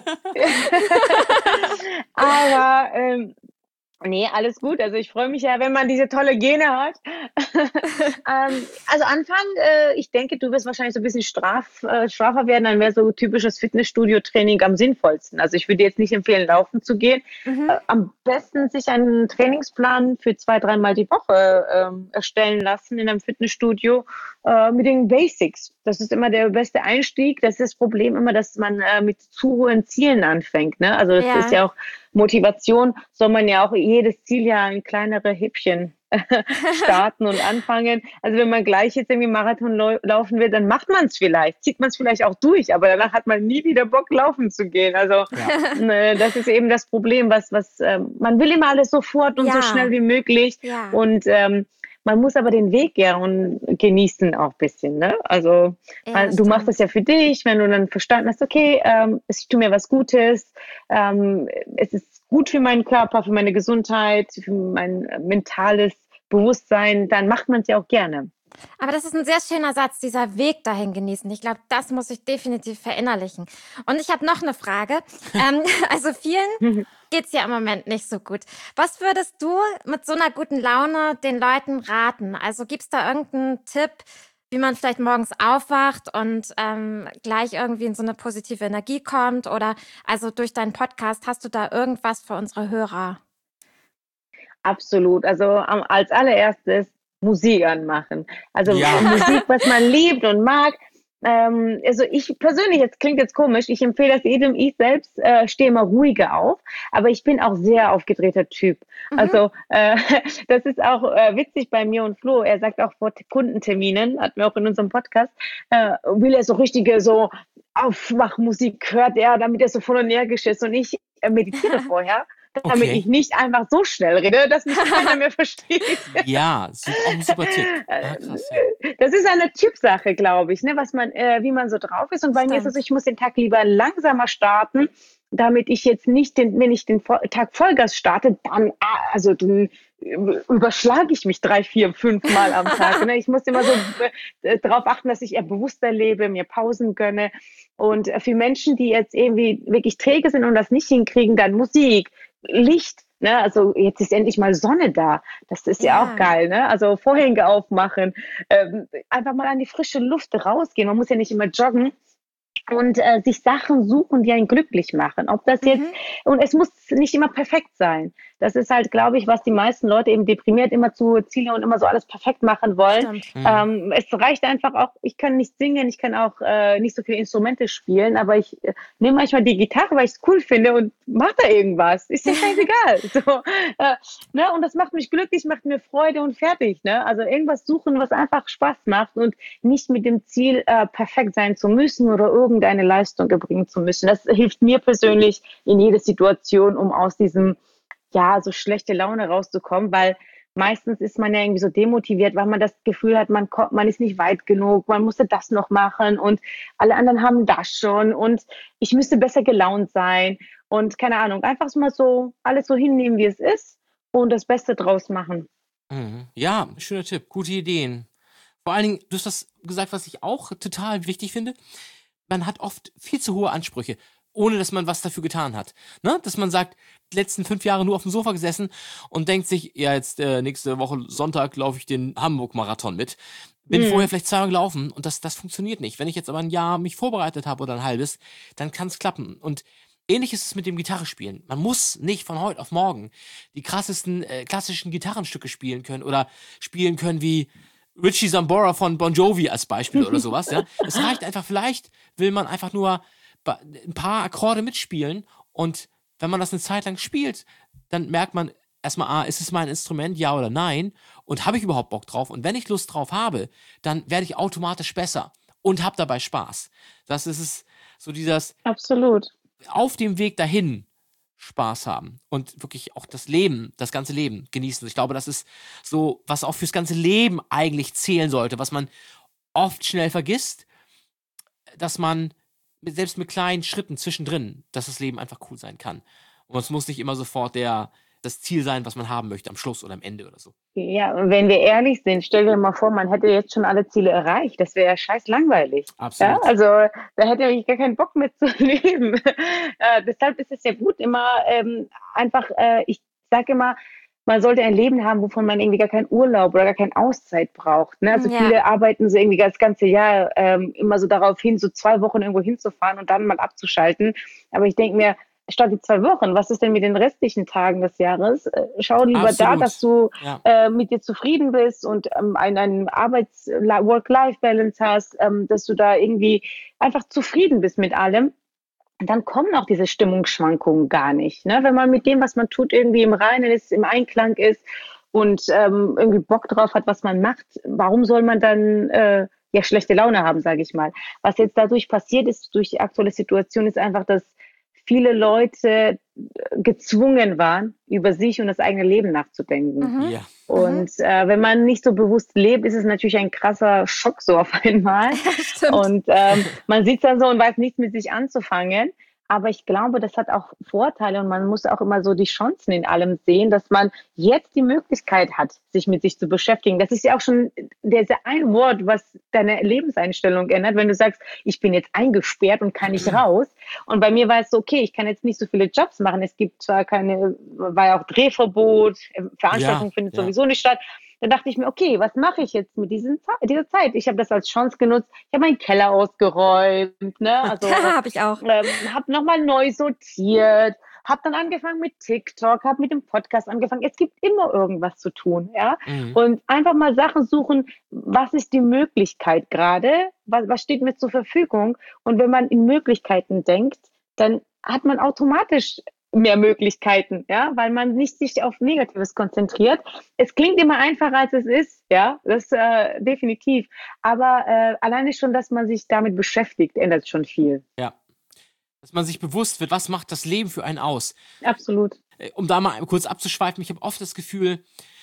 Aber ähm, nee, alles gut. Also ich freue mich ja, wenn man diese tolle Gene hat. ähm, also Anfang, äh, ich denke, du wirst wahrscheinlich so ein bisschen straf, äh, straffer werden, dann wäre so typisches Fitnessstudio-Training am sinnvollsten. Also ich würde jetzt nicht empfehlen, laufen zu gehen. Mhm. Äh, am besten sich einen Trainingsplan für zwei, dreimal die Woche ähm, erstellen lassen in einem Fitnessstudio äh, mit den Basics. Das ist immer der beste Einstieg. Das ist das Problem immer, dass man äh, mit zu hohen Zielen anfängt. Ne? Also das Ja. ist ja auch Motivation, soll man ja auch jedes Ziel ja in kleinere Häppchen starten und anfangen. Also wenn man gleich jetzt irgendwie Marathon lau- laufen will, dann macht man es vielleicht, zieht man es vielleicht auch durch, aber danach hat man nie wieder Bock, laufen zu gehen. Also äh, das ist eben das Problem, was, was ähm, man will immer alles sofort und Ja. so schnell wie möglich. Ja. Und ähm, man muss aber den Weg ja und genießen auch ein bisschen. Ne? Also Ja, weil das du machst stimmt. das ja für dich, wenn du dann verstanden hast, okay, ähm, es tut mir was Gutes, ähm, es ist gut für meinen Körper, für meine Gesundheit, für mein äh, mentales Bewusstsein, dann macht man es ja auch gerne. Aber das ist ein sehr schöner Satz, dieser Weg dahin genießen. Ich glaube, das muss ich definitiv verinnerlichen. Und ich habe noch eine Frage. ähm, also vielen geht's ja im Moment nicht so gut. Was würdest du mit so einer guten Laune den Leuten raten? Also gibt's da irgendeinen Tipp, wie man vielleicht morgens aufwacht und ähm, gleich irgendwie in so eine positive Energie kommt? Oder also durch deinen Podcast hast du da irgendwas für unsere Hörer? Absolut. Also am, als allererstes Musik anmachen. Also Ja. Musik, was man liebt und mag. Ähm, also ich persönlich, jetzt klingt jetzt komisch, ich empfehle das jedem, ich selbst äh, stehe immer ruhiger auf, aber ich bin auch sehr aufgedrehter Typ. Mhm. Also äh, das ist auch äh, witzig bei mir und Flo, er sagt auch vor T- Kundenterminen, hatten wir auch in unserem Podcast, äh, will er so richtige so Aufwachmusik hört er, damit er so voll energisch ist und ich äh, meditiere vorher, damit Okay. ich nicht einfach so schnell rede, dass mich keiner mehr versteht. Ja, das ist auch ein super Tipp. Ja, krass, ja. Das ist eine Typsache, glaube ich, ne, was man, äh, wie man so drauf ist. Und bei mir ist es so, ich muss den Tag lieber langsamer starten, damit ich jetzt nicht, den, wenn ich den Vo- Tag Vollgas starte, dann, ah, also dann äh, überschlage ich mich drei, vier, fünf Mal am Tag. Ne? Ich muss immer so äh, darauf achten, dass ich eher bewusster lebe, mir Pausen gönne. Und äh, für Menschen, die jetzt irgendwie wirklich träge sind und das nicht hinkriegen, dann Musik, Licht. Ne, also jetzt ist endlich mal Sonne da. Das ist ja, Ja. auch geil. Ne? Also Vorhänge aufmachen, ähm, einfach mal an die frische Luft rausgehen. Man muss ja nicht immer joggen und äh, sich Sachen suchen, die einen glücklich machen. Ob das jetzt, und es muss nicht immer perfekt sein. Das ist halt, glaube ich, was die meisten Leute eben deprimiert immer zu Ziele und immer so alles perfekt machen wollen. Stimmt. Mhm. Ähm, es reicht einfach auch, ich kann nicht singen, ich kann auch äh, nicht so viele Instrumente spielen, aber ich äh, nehme manchmal die Gitarre, weil ich es cool finde und mache da irgendwas. Ist ja scheißegal. So, äh, ne? Und das macht mich glücklich, macht mir Freude und fertig. Ne? Also irgendwas suchen, was einfach Spaß macht und nicht mit dem Ziel, äh, perfekt sein zu müssen oder irgendeine Leistung erbringen zu müssen. Das hilft mir persönlich in jeder Situation, um aus diesem ja, so schlechte Laune rauszukommen, weil meistens ist man ja irgendwie so demotiviert, weil man das Gefühl hat, man kommt, man ist nicht weit genug, man musste das noch machen und alle anderen haben das schon und ich müsste besser gelaunt sein und keine Ahnung, einfach mal so alles so hinnehmen, wie es ist und das Beste draus machen. Mhm. Ja, schöner Tipp, gute Ideen. Vor allen Dingen, du hast das gesagt, was ich auch total wichtig finde. Man hat oft viel zu hohe Ansprüche. ohne dass man was dafür getan hat. Ne? Dass man sagt, die letzten fünf Jahre nur auf dem Sofa gesessen und denkt sich, ja, jetzt äh, nächste Woche Sonntag laufe ich den Hamburg-Marathon mit. Bin Mhm. vorher vielleicht zweimal gelaufen und das, das funktioniert nicht. Wenn ich jetzt aber ein Jahr mich vorbereitet habe oder ein halbes, dann kann es klappen. Und ähnlich ist es mit dem Gitarrespielen. Man muss nicht von heute auf morgen die krassesten äh, klassischen Gitarrenstücke spielen können oder spielen können wie Richie Sambora von Bon Jovi als Beispiel oder sowas. Ja? Es reicht einfach, vielleicht will man einfach nur ba- ein paar Akkorde mitspielen und wenn man das eine Zeit lang spielt, dann merkt man erstmal, ah, ist es mein Instrument, ja oder nein? Und habe ich überhaupt Bock drauf? Und wenn ich Lust drauf habe, dann werde ich automatisch besser und habe dabei Spaß. Das ist es, so dieses Absolut. auf dem Weg dahin Spaß haben und wirklich auch das Leben, das ganze Leben genießen. Ich glaube, das ist so, was auch fürs ganze Leben eigentlich zählen sollte, was man oft schnell vergisst, dass man mit, selbst mit kleinen Schritten zwischendrin, dass das Leben einfach cool sein kann. Und es muss nicht immer sofort der, das Ziel sein, was man haben möchte am Schluss oder am Ende oder so. Ja, und wenn wir ehrlich sind, stell dir mal vor, man hätte jetzt schon alle Ziele erreicht. Das wäre ja scheiß langweilig. Absolut. Ja, also da hätte ich gar keinen Bock mehr zu leben. äh, deshalb ist es ja gut, immer ähm, einfach, äh, ich sage immer, man sollte ein Leben haben, wovon man irgendwie gar keinen Urlaub oder gar keine Auszeit braucht. Ne? Also Ja. viele arbeiten so irgendwie das ganze Jahr ähm, immer so darauf hin, so zwei Wochen irgendwo hinzufahren und dann mal abzuschalten. Aber ich denke mir, statt die zwei Wochen, was ist denn mit den restlichen Tagen des Jahres? Äh, schau lieber da, Absolut. dass du Ja. äh, mit dir zufrieden bist und ähm, einen, einen Arbeits-Work-Life-Balance hast, ähm, dass du da irgendwie einfach zufrieden bist mit allem. Und dann kommen auch diese Stimmungsschwankungen gar nicht. Ne? Wenn man mit dem, was man tut, irgendwie im Reinen ist, im Einklang ist und ähm, irgendwie Bock drauf hat, was man macht, warum soll man dann äh, ja schlechte Laune haben, sage ich mal. Was jetzt dadurch passiert ist, durch die aktuelle Situation, ist einfach, dass viele Leute gezwungen waren, über sich und das eigene Leben nachzudenken. Mhm. Ja. Und äh, wenn man nicht so bewusst lebt, ist es natürlich ein krasser Schock so auf einmal. Stimmt. Und ähm, man sitzt dann so und weiß nichts mit sich anzufangen. Aber ich glaube, das hat auch Vorteile und man muss auch immer so die Chancen in allem sehen, dass man jetzt die Möglichkeit hat, sich mit sich zu beschäftigen. Das ist ja auch schon diese ein Wort, was deine Lebenseinstellung ändert, wenn du sagst, ich bin jetzt eingesperrt und kann nicht raus. Und bei mir war es so, okay, ich kann jetzt nicht so viele Jobs machen. Es gibt zwar keine, war ja auch Drehverbot, Veranstaltung Ja, findet ja. sowieso nicht statt. Da dachte ich mir, okay, was mache ich jetzt mit diesen, Ze- dieser Zeit? Ich habe das als Chance genutzt. Ich habe meinen Keller ausgeräumt, ne? Also Ja, habe ich auch. ähm, habe nochmal neu sortiert, habe dann angefangen mit TikTok, habe mit dem Podcast angefangen. Es gibt immer irgendwas zu tun, ja. Mhm. Und einfach mal Sachen suchen, was ist die Möglichkeit gerade, was, was steht mir zur Verfügung. Und wenn man in Möglichkeiten denkt, dann hat man automatisch mehr Möglichkeiten, ja, weil man nicht sich auf Negatives konzentriert. Es klingt immer einfacher, als es ist, ja, das äh, definitiv. Aber äh, alleine schon, dass man sich damit beschäftigt, ändert schon viel. Ja. Dass man sich bewusst wird, was macht das Leben für einen aus? Absolut. Äh, Um da mal kurz abzuschweifen, ich habe oft das Gefühl,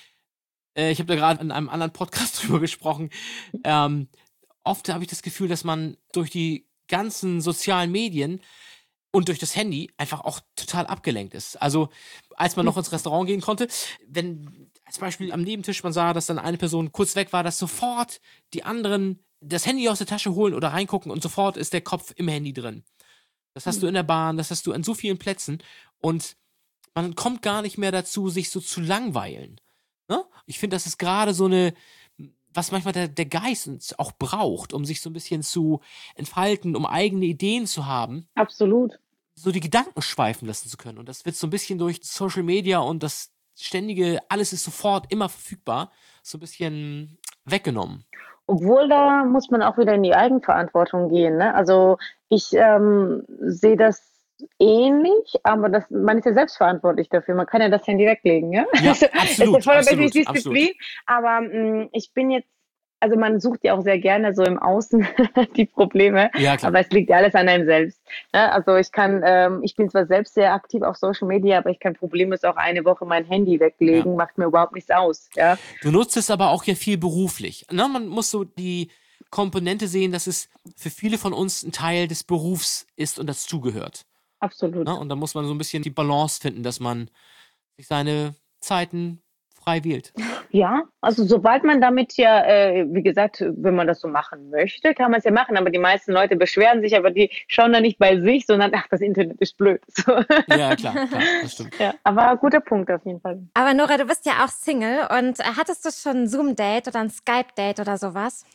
äh, ich habe da gerade in einem anderen Podcast drüber gesprochen, ähm, oft habe ich das Gefühl, dass man durch die ganzen sozialen Medien und durch das Handy einfach auch total abgelenkt ist. Also, als man noch ins Restaurant gehen konnte, wenn als Beispiel am Nebentisch man sah, dass dann eine Person kurz weg war, dass sofort die anderen das Handy aus der Tasche holen oder reingucken und sofort ist der Kopf im Handy drin. Das hast du in der Bahn, das hast du an so vielen Plätzen und man kommt gar nicht mehr dazu, sich so zu langweilen. Ne? Ich finde, das ist gerade so eine, was manchmal der, der Geist auch braucht, um sich so ein bisschen zu entfalten, um eigene Ideen zu haben, Absolut. so die Gedanken schweifen lassen zu können. Und das wird so ein bisschen durch Social Media und das ständige, alles ist sofort immer verfügbar, so ein bisschen weggenommen. Obwohl, da muss man auch wieder in die Eigenverantwortung gehen. Ne? Also ich ähm, sehe das ähnlich, aber das, man ist ja selbstverantwortlich dafür. Man kann ja das Handy weglegen. Ja? Ja, Also, absolut, es erfordert absolut, natürlich Disziplin, aber mh, ich bin jetzt, also man sucht ja auch sehr gerne so im Außen die Probleme, Ja, klar. aber es liegt ja alles an einem selbst. Ne? Also ich kann, ähm, ich bin zwar selbst sehr aktiv auf Social Media, aber ich kann problemlos auch eine Woche mein Handy weglegen, Ja. macht mir überhaupt nichts aus. Ja? Du nutzt es aber auch ja viel beruflich. Ne? Man muss so die Komponente sehen, dass es für viele von uns ein Teil des Berufs ist und dazugehört. Absolut. Ne? Und da muss man so ein bisschen die Balance finden, dass man sich seine Zeiten frei wählt. Ja, also sobald man damit ja, äh, wie gesagt, wenn man das so machen möchte, kann man es ja machen. Aber die meisten Leute beschweren sich, aber die schauen dann nicht bei sich, sondern ach, das Internet ist blöd. So. Ja, klar, klar, das stimmt. Ja, aber guter Punkt auf jeden Fall. Aber Nora, du bist ja auch Single und äh, hattest du schon ein Zoom-Date oder ein Skype-Date oder sowas?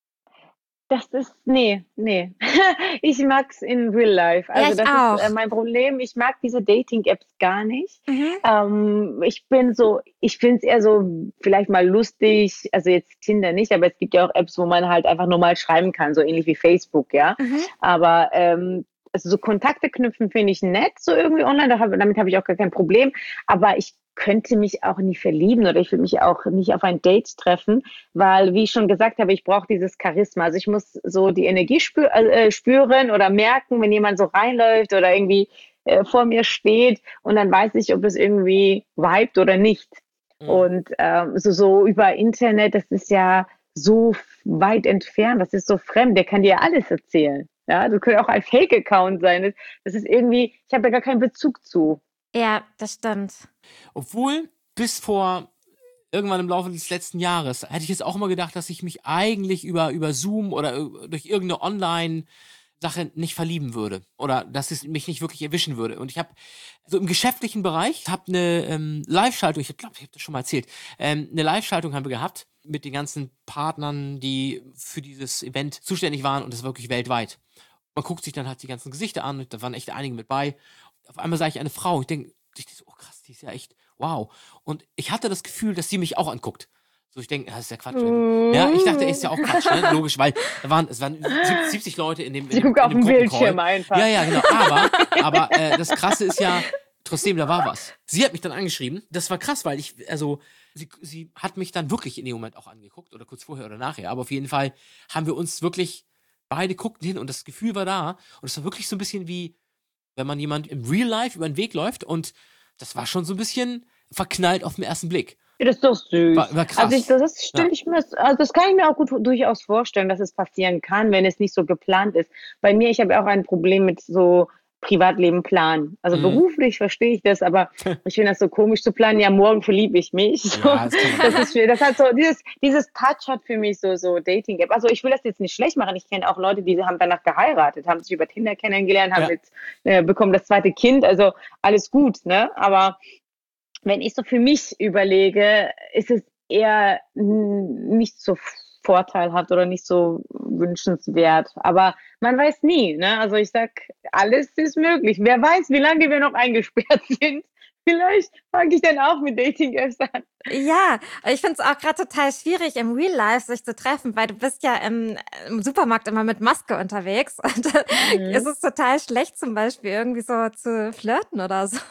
Das ist, nee, nee. Ich mag's in real life. Also Ja, ich das auch. ist äh, mein Problem. Ich mag diese Dating-Apps gar nicht. Mhm. Ähm, ich bin so, ich finde es eher so vielleicht mal lustig, also jetzt Tinder nicht, aber es gibt ja auch Apps, wo man halt einfach nur mal schreiben kann, so ähnlich wie Facebook, ja. Mhm. Aber ähm, also so Kontakte knüpfen finde ich nett, so irgendwie online, da hab, damit habe ich auch gar kein Problem. Aber ich könnte mich auch nie verlieben oder ich will mich auch nicht auf ein Date treffen, weil, wie ich schon gesagt habe, ich brauche dieses Charisma. Also ich muss so die Energie spür, äh, spüren oder merken, wenn jemand so reinläuft oder irgendwie äh, vor mir steht und dann weiß ich, ob es irgendwie vibet oder nicht. Mhm. Und ähm, so, so über Internet, das ist ja so weit entfernt, das ist so fremd, der kann dir ja alles erzählen. Ja, das könnte auch ein Fake-Account sein. Das, das ist irgendwie, ich habe da gar keinen Bezug zu. Ja, das stimmt. Obwohl, bis vor irgendwann im Laufe des letzten Jahres hätte ich jetzt auch immer gedacht, dass ich mich eigentlich über, über Zoom oder äh, durch irgendeine Online-Sache nicht verlieben würde. Oder dass es mich nicht wirklich erwischen würde. Und ich habe so im geschäftlichen Bereich, habe eine ähm, Live-Schaltung, ich glaube, ich habe das schon mal erzählt, ähm, eine Live-Schaltung haben wir gehabt mit den ganzen Partnern, die für dieses Event zuständig waren und das wirklich weltweit. Man guckt sich dann halt die ganzen Gesichter an und da waren echt einige mit bei. Auf einmal sah ich eine Frau, ich denke, ich denk so, oh krass, die ist ja echt, wow. Und ich hatte das Gefühl, dass sie mich auch anguckt. So, ich denke, das ist ja Quatsch. Mm. Ja, ich dachte, ist ja auch Quatsch, ne? Logisch, weil da waren, es waren siebzig Leute in dem, in Sie dem, guckt auf in dem den Gruppencall. Bildschirm einfach. Ja, ja, genau. Aber, aber äh, das Krasse ist ja, trotzdem, da war was. Sie hat mich dann angeschrieben. Das war krass, weil ich, also, sie, sie hat mich dann wirklich in dem Moment auch angeguckt oder kurz vorher oder nachher. Aber auf jeden Fall haben wir uns wirklich, beide guckten hin und das Gefühl war da. Und es war wirklich so ein bisschen wie, wenn man jemand im Real Life über den Weg läuft und das war schon so ein bisschen verknallt auf den ersten Blick. Ja, das ist doch süß. War, war krass. Also ich, das stelle ich mir, also das kann ich mir auch gut durchaus vorstellen, dass es passieren kann, wenn es nicht so geplant ist. Bei mir, ich habe ja auch ein Problem mit so Privatleben planen. Also Mhm. beruflich verstehe ich das, aber ich finde das so komisch zu planen. Ja, morgen verliebe ich mich. So. Ja, das kann man- Das ist für, das hat so dieses dieses Touch hat für mich so so Dating App. Also ich will das jetzt nicht schlecht machen. Ich kenne auch Leute, die haben danach geheiratet, haben sich über Tinder kennengelernt, haben Ja. jetzt äh, bekommen das zweite Kind. Also alles gut, ne? Aber wenn ich so für mich überlege, ist es eher n- nicht so vorteilhaft oder nicht so wünschenswert. Aber man weiß nie, ne? Also ich sag, alles ist möglich. Wer weiß, wie lange wir noch eingesperrt sind. Vielleicht fange ich dann auch mit Dating-Apps an. Ja, ich finde es auch gerade total schwierig, im Real Life sich zu treffen, weil du bist ja im, im Supermarkt immer mit Maske unterwegs. Und Mhm. es ist total schlecht, zum Beispiel irgendwie so zu flirten oder so.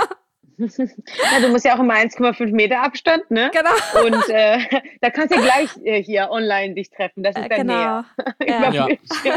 Ja, du musst ja auch immer eins Komma fünf Meter Abstand, ne? Genau. Und äh, da kannst du gleich äh, hier online dich treffen. Das ist Äh, dann genau. näher. Ja. Ja.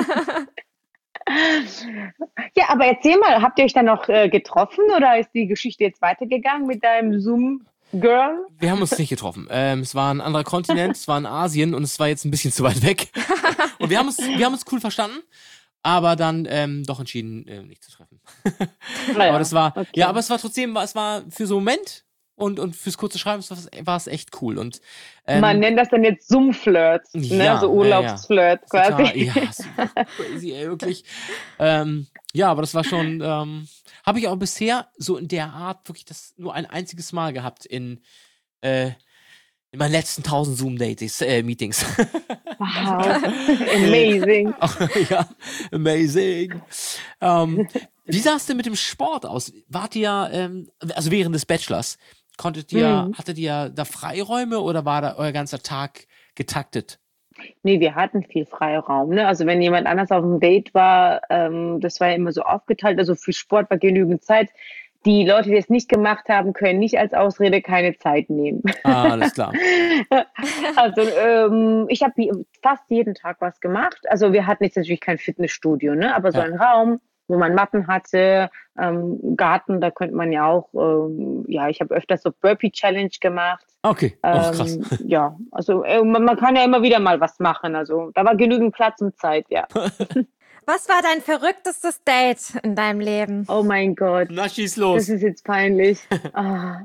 Ja, aber erzähl mal, habt ihr euch dann noch äh, getroffen oder ist die Geschichte jetzt weitergegangen mit deinem Zoom-Girl? Wir haben uns nicht getroffen. Ähm, es war ein anderer Kontinent, es war in Asien und es war jetzt ein bisschen zu weit weg. Und wir haben uns, wir haben uns cool verstanden, aber dann ähm, doch entschieden, äh, nicht zu treffen. Naja, Aber das war, okay. ja, aber es war trotzdem, es war für so einen Moment und, und fürs kurze Schreiben war es- war es echt cool. Und, ähm, Man nennt das dann jetzt Zoom-Flirt, ne? Ja, So Urlaubsflirt total, quasi. ja, super crazy, ey, wirklich. Ähm, ja, aber das war schon, ähm, habe ich auch bisher so in der Art wirklich das nur ein einziges Mal gehabt in, äh, in meinen letzten tausend Zoom-Dates, äh, Meetings. Wow, amazing. Ja, amazing. Ähm, wie sah es denn mit dem Sport aus? Wart ihr, ähm, also während des Bachelors, konntet ihr, Mhm. hattet ihr da Freiräume oder war da euer ganzer Tag getaktet? Nee, wir hatten viel Freiraum. Ne? Also wenn jemand anders auf dem Date war, ähm, das war ja immer so aufgeteilt. Also für Sport war genügend Zeit. Die Leute, die es nicht gemacht haben, können nicht als Ausrede keine Zeit nehmen. Ah, alles klar. Also ähm, ich habe fast jeden Tag was gemacht. Also wir hatten jetzt natürlich kein Fitnessstudio, ne? Aber so Ja. ein Raum, wo man Matten hatte, ähm, Garten, da könnte man ja auch, ähm, ja, ich habe öfters so Burpee-Challenge gemacht. Okay, oh, krass. Ähm, ja, also äh, man, man kann ja immer wieder mal was machen. Also da war genügend Platz und Zeit, ja. Was war dein verrücktestes Date in deinem Leben? Oh mein Gott. Na, schieß Das los. ist jetzt peinlich. Ah.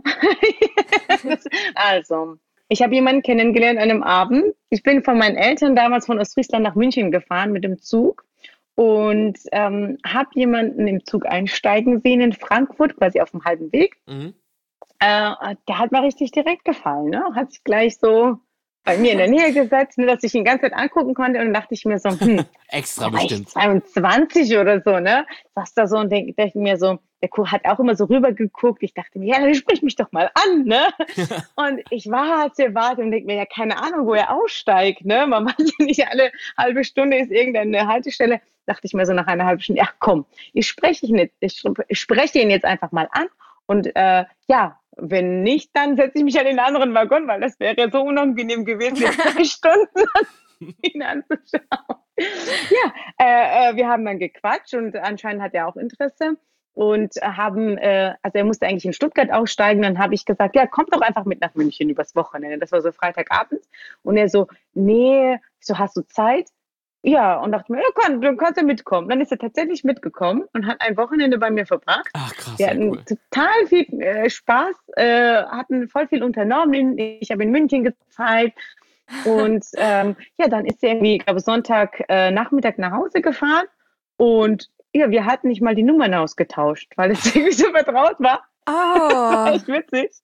Also, ich habe jemanden kennengelernt an einem Abend. Ich bin von meinen Eltern damals von Ostfriesland nach München gefahren mit dem Zug und ähm, habe jemanden im Zug einsteigen sehen in Frankfurt, quasi auf dem halben Weg. Mhm. Äh, der hat mir richtig direkt gefallen, ne? Hat sich gleich so bei mir in der Nähe gesetzt, ne, dass ich ihn die ganze Zeit angucken konnte. Und dann dachte ich mir so, hm, Extra da war ich bestimmt. zweiundzwanzig oder so, ne? Saß da so und denk, dachte mir so, der Kuh hat auch immer so rüber geguckt. Ich dachte mir, ja, dann sprich mich doch mal an, ne? Und ich warte, warte und denke mir, ja, keine Ahnung, wo er aussteigt, ne? Man weiß ja nicht, alle halbe Stunde ist irgendeine Haltestelle. Dachte ich mir so nach einer halben Stunde, ja, komm, ich spreche ihn nicht, ich spreche ihn jetzt einfach mal an. Und äh, ja, wenn nicht, dann setze ich mich an den anderen Waggon, weil das wäre so unangenehm gewesen, jetzt drei Stunden ihn anzuschauen. Ja, äh, äh, wir haben dann gequatscht und anscheinend hat er auch Interesse und haben, äh, also er musste eigentlich in Stuttgart aussteigen, dann habe ich gesagt, ja, komm doch einfach mit nach München übers Wochenende. Das war so Freitagabend und er so, nee, so hast du Zeit? Ja, und dachte mir, ja, komm, dann kannst du mitkommen. Dann ist er tatsächlich mitgekommen und hat ein Wochenende bei mir verbracht. Ach, krass, Wir sehr hatten cool. total viel äh, Spaß, äh, hatten voll viel unternommen. Ich habe in München gezeigt. Und ähm, ja, dann ist er irgendwie, ich glaube, Sonntag äh, Nachmittag nach Hause gefahren. Und ja, wir hatten nicht mal die Nummern ausgetauscht, weil es irgendwie so vertraut war. Oh, Echt witzig.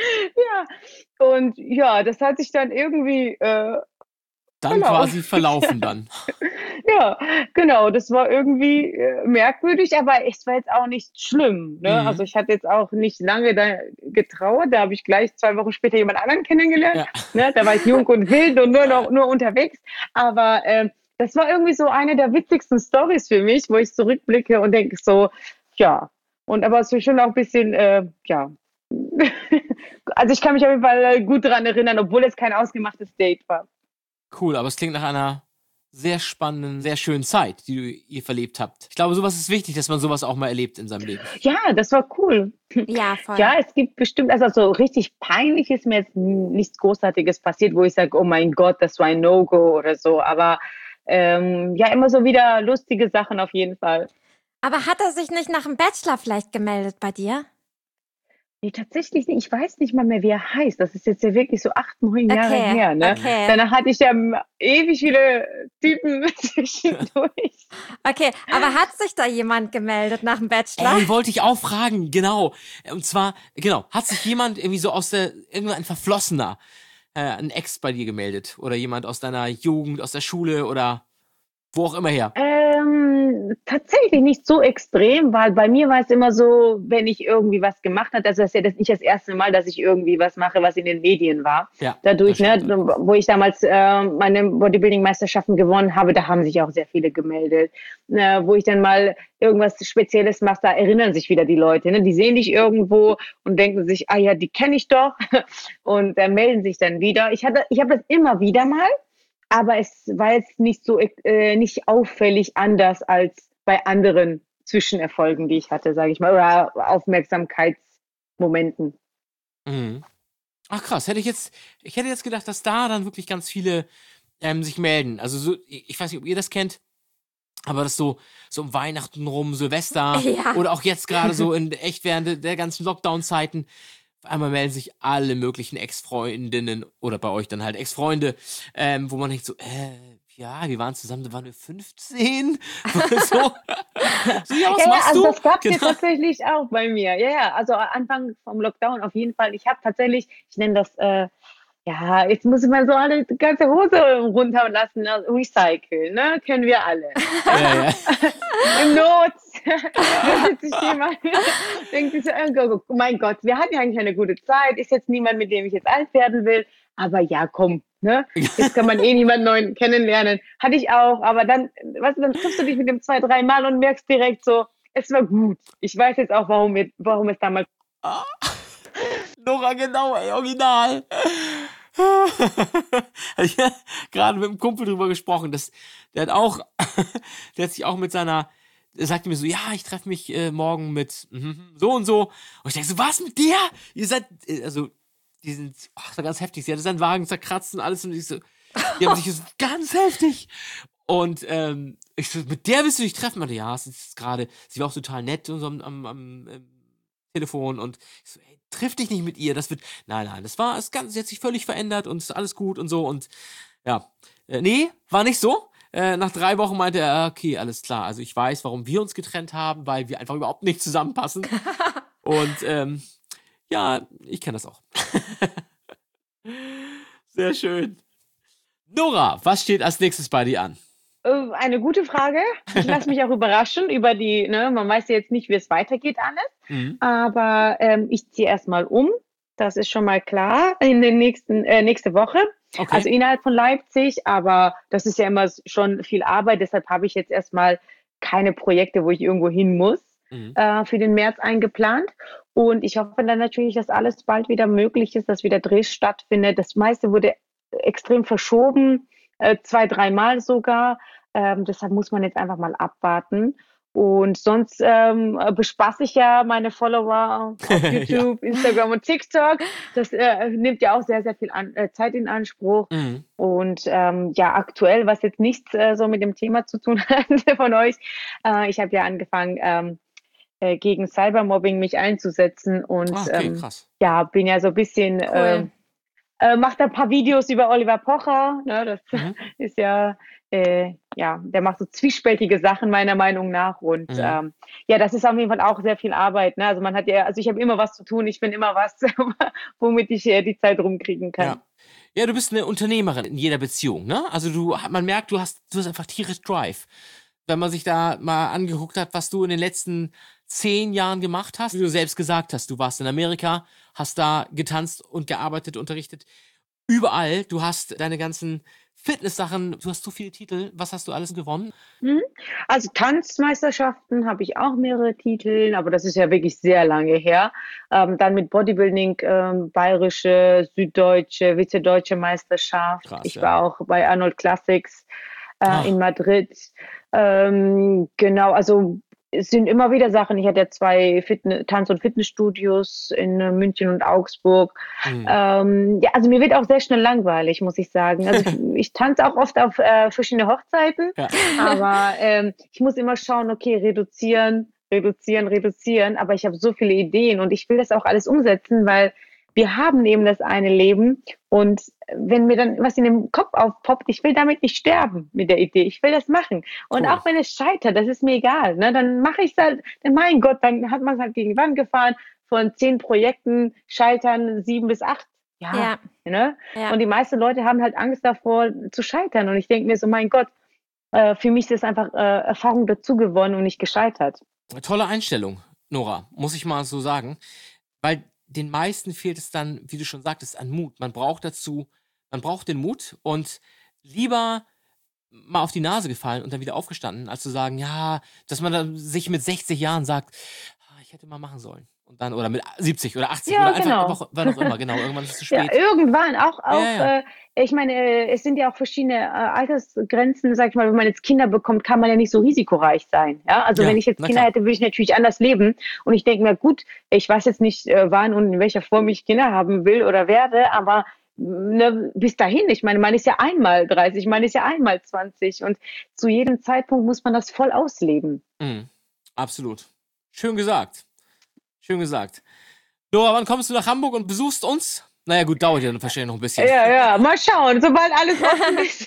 Ja, und ja, das hat sich dann irgendwie... Äh, Dann genau. quasi verlaufen dann. Ja, genau, das war irgendwie äh, merkwürdig, aber es war jetzt auch nicht schlimm. Ne? Mhm. Also ich hatte jetzt auch nicht lange da getrauert, da habe ich gleich zwei Wochen später jemand anderen kennengelernt. Ja. Ne? Da war ich jung und wild und nur noch nur unterwegs. Aber ähm, das war irgendwie so eine der witzigsten Storys für mich, wo ich zurückblicke und denke so, ja. Und aber es ist schon auch ein bisschen, äh, ja. Also ich kann mich auf jeden Fall gut daran erinnern, obwohl es kein ausgemachtes Date war. Cool, aber es klingt nach einer sehr spannenden, sehr schönen Zeit, die du, ihr verlebt habt. Ich glaube, sowas ist wichtig, dass man sowas auch mal erlebt in seinem Leben. Ja, das war cool. ja, voll. Ja, es gibt bestimmt, also so richtig peinlich ist mir jetzt nichts Großartiges passiert, wo ich sage, oh mein Gott, das war ein No-Go oder so. Aber ähm, ja, immer so wieder lustige Sachen auf jeden Fall. Aber hat er sich nicht nach dem Bachelor vielleicht gemeldet bei dir? Nee, tatsächlich nicht. Ich weiß nicht mal mehr, wie er heißt. Das ist jetzt ja wirklich so acht, neun Jahre Okay, her. Ne? okay. Danach hatte ich ja ewig viele Typen zwischendurch. Okay, aber hat sich da jemand gemeldet nach dem Bachelor? Ey, wollte ich auch fragen, genau. Und zwar, genau, hat sich jemand irgendwie so aus der, irgendein Verflossener, äh, ein Ex bei dir gemeldet? Oder jemand aus deiner Jugend, aus der Schule oder wo auch immer her? Ähm, tatsächlich nicht so extrem, weil bei mir war es immer so, wenn ich irgendwie was gemacht habe, also das ist ja das nicht das erste Mal, dass ich irgendwie was mache, was in den Medien war. Ja, Dadurch, das ne, stimmt. wo ich damals äh, meine Bodybuilding-Meisterschaften gewonnen habe, da haben sich auch sehr viele gemeldet. Äh, wo ich dann mal irgendwas Spezielles mache, da erinnern sich wieder die Leute. Ne? Die sehen dich irgendwo und denken sich, ah ja, die kenne ich doch und äh, melden sich dann wieder. Ich hatte, ich habe das immer wieder mal. Aber es war jetzt nicht so äh, nicht auffällig anders als bei anderen Zwischenerfolgen, die ich hatte, sage ich mal, oder Aufmerksamkeitsmomenten. Mhm. Ach krass, hätte ich jetzt, ich hätte jetzt gedacht, dass da dann wirklich ganz viele ähm, sich melden. Also so, ich weiß nicht, ob ihr das kennt, aber das so, so um Weihnachten rum, Silvester Ja. oder auch jetzt gerade so in echt während der ganzen Lockdown-Zeiten. Auf einmal melden sich alle möglichen Ex-Freundinnen oder bei euch dann halt Ex-Freunde, ähm, wo man denkt so, äh, ja, wir waren zusammen, da waren wir fünfzehn. so, so, ja, was Ja, ja, machst also du? das gab es Genau. tatsächlich auch bei mir. Ja, ja, also Anfang vom Lockdown auf jeden Fall. Ich habe tatsächlich, ich nenne das, äh, ja, jetzt muss ich mal so alle die ganze Hose runterlassen, also recyceln, ne? Kennen wir alle. Ja, ja. Im Not. Da sitzt sich jemand, denkt sich so, oh mein Gott, wir hatten ja eigentlich eine gute Zeit, ist jetzt niemand, mit dem ich jetzt alt werden will, aber ja, komm, ne? Jetzt kann man eh niemanden neuen kennenlernen. Hatte ich auch, aber dann, weißt du, dann triffst du dich mit dem zwei, drei Mal und merkst direkt so, es war gut. Ich weiß jetzt auch, warum, wir, warum es damals... Nora, genau, ey, original. Ich habe gerade mit einem Kumpel drüber gesprochen, dass, der hat auch, der hat sich auch mit seiner, der sagte mir so, ja, ich treffe mich äh, morgen mit mhm, so und so. Und ich denke so, was mit der? Ihr seid, äh, also, die sind, ach, das war ganz heftig. Sie hatte seinen Wagen zerkratzt und alles und ich so, die haben sich so ganz heftig. Und ähm, ich so, mit der willst du dich treffen? Meinte, ja, es ist gerade, sie war auch total nett und so am, am, am ähm, Telefon und ich so, ey, triff dich nicht mit ihr, das wird, nein, nein, das war, das Ganze hat sich völlig verändert und ist alles gut und so und ja, äh, nee, war nicht so. Äh, nach drei Wochen meinte er, okay, alles klar, also ich weiß, warum wir uns getrennt haben, weil wir einfach überhaupt nicht zusammenpassen. Und ähm, ja, ich kenne das auch. Sehr schön. Nora, was steht als nächstes bei dir an? Eine gute Frage. Ich lasse mich auch überraschen über die, ne, man weiß ja jetzt nicht, wie es weitergeht alles. Mhm. Aber ähm, ich ziehe erstmal um. Das ist schon mal klar in den nächsten, äh, nächste Woche. Okay. Also innerhalb von Leipzig, aber das ist ja immer schon viel Arbeit. Deshalb habe ich jetzt erstmal keine Projekte, wo ich irgendwo hin muss, Mhm. äh, für den März eingeplant. Und ich hoffe dann natürlich, dass alles bald wieder möglich ist, dass wieder Dreh stattfindet. Das meiste wurde extrem verschoben, äh, zwei, dreimal sogar. Ähm, deshalb muss man jetzt einfach mal abwarten. Und sonst ähm, bespaße ich ja meine Follower auf YouTube, Instagram und TikTok. Das äh, nimmt ja auch sehr, sehr viel an, äh, Zeit in Anspruch. Mhm. Und ähm, ja, aktuell, was jetzt nichts äh, so mit dem Thema zu tun hat von euch, äh, ich habe ja angefangen, ähm, äh, gegen Cybermobbing mich einzusetzen und Ah, okay, ähm, krass. ja, bin ja so ein bisschen, Cool. ähm, äh, macht ein paar Videos über Oliver Pocher, ne, das Mhm. ist ja, äh, ja, der macht so zwiespältige Sachen meiner Meinung nach und Mhm. ähm, ja, das ist auf jeden Fall auch sehr viel Arbeit, ne, also man hat ja, also ich habe immer was zu tun, ich finde immer was, womit ich äh, die Zeit rumkriegen kann. Ja. Ja, du bist eine Unternehmerin in jeder Beziehung, ne? Also du, man merkt, du hast, du hast einfach tierisch Drive. Wenn man sich da mal angeguckt hat, was du in den letzten zehn Jahren gemacht hast, wie du selbst gesagt hast, du warst in Amerika, hast da getanzt und gearbeitet, unterrichtet. Überall, du hast deine ganzen Fitness-Sachen, du hast so viele Titel. Was hast du alles gewonnen? Mhm. Also Tanzmeisterschaften habe ich auch mehrere Titel, aber das ist ja wirklich sehr lange her. Ähm, dann mit Bodybuilding, ähm, bayerische, süddeutsche, vize-deutsche Meisterschaft. Krass, Ich ja. war auch bei Arnold Classics äh, Ach. in Madrid. Ähm, genau, also es sind immer wieder Sachen. Ich hatte ja zwei Fitne- Tanz- und Fitnessstudios in äh, München und Augsburg. Mhm. Ähm, ja, also mir wird auch sehr schnell langweilig, muss ich sagen. Also ich, ich tanze auch oft auf äh, verschiedene Hochzeiten, Ja. aber ähm, ich muss immer schauen, okay, reduzieren, reduzieren, reduzieren. Aber ich habe so viele Ideen und ich will das auch alles umsetzen, weil wir haben eben das eine Leben und wenn mir dann was in dem Kopf aufpoppt, ich will damit nicht sterben mit der Idee. Ich will das machen. Und Cool. auch wenn es scheitert, das ist mir egal. Ne? Dann mache ich es halt, dann mein Gott, dann hat man es halt gegen die Wand gefahren. Von zehn Projekten scheitern sieben bis acht. Ja, Ja. ne? Ja. Und die meisten Leute haben halt Angst davor zu scheitern. Und ich denke mir so, mein Gott, äh, für mich ist das einfach äh, Erfahrung dazu gewonnen und nicht gescheitert. Tolle Einstellung, Nora, muss ich mal so sagen. Weil den meisten fehlt es dann, wie du schon sagtest, an Mut. Man braucht dazu, man braucht den Mut und lieber mal auf die Nase gefallen und dann wieder aufgestanden, als zu sagen, ja, dass man dann sich mit sechzig Jahren sagt, ah, ich hätte mal machen sollen. Und dann, oder mit siebzig oder achtzig Ja, oder einfach, genau. einfach wann auch immer, genau, irgendwann ist es zu Ja, spät. irgendwann auch, auch Ja, ja. Äh, ich meine, äh, es sind ja auch verschiedene äh, Altersgrenzen, sag ich mal, wenn man jetzt Kinder bekommt, kann man ja nicht so risikoreich sein. Ja, also Ja, wenn ich jetzt na Kinder klar. hätte, würde ich natürlich anders leben. Und ich denke mir, gut, ich weiß jetzt nicht, äh, wann und in welcher Form ich Kinder haben will oder werde, aber ne, bis dahin, ich meine, man ist ja einmal dreißig, man ist ja einmal zwanzig und zu jedem Zeitpunkt muss man das voll ausleben. Mhm, absolut. Schön gesagt. Schön gesagt. Nora, wann kommst du nach Hamburg und besuchst uns? Naja, gut, dauert ja dann wahrscheinlich noch ein bisschen. Ja, ja, mal schauen, sobald alles offen ist.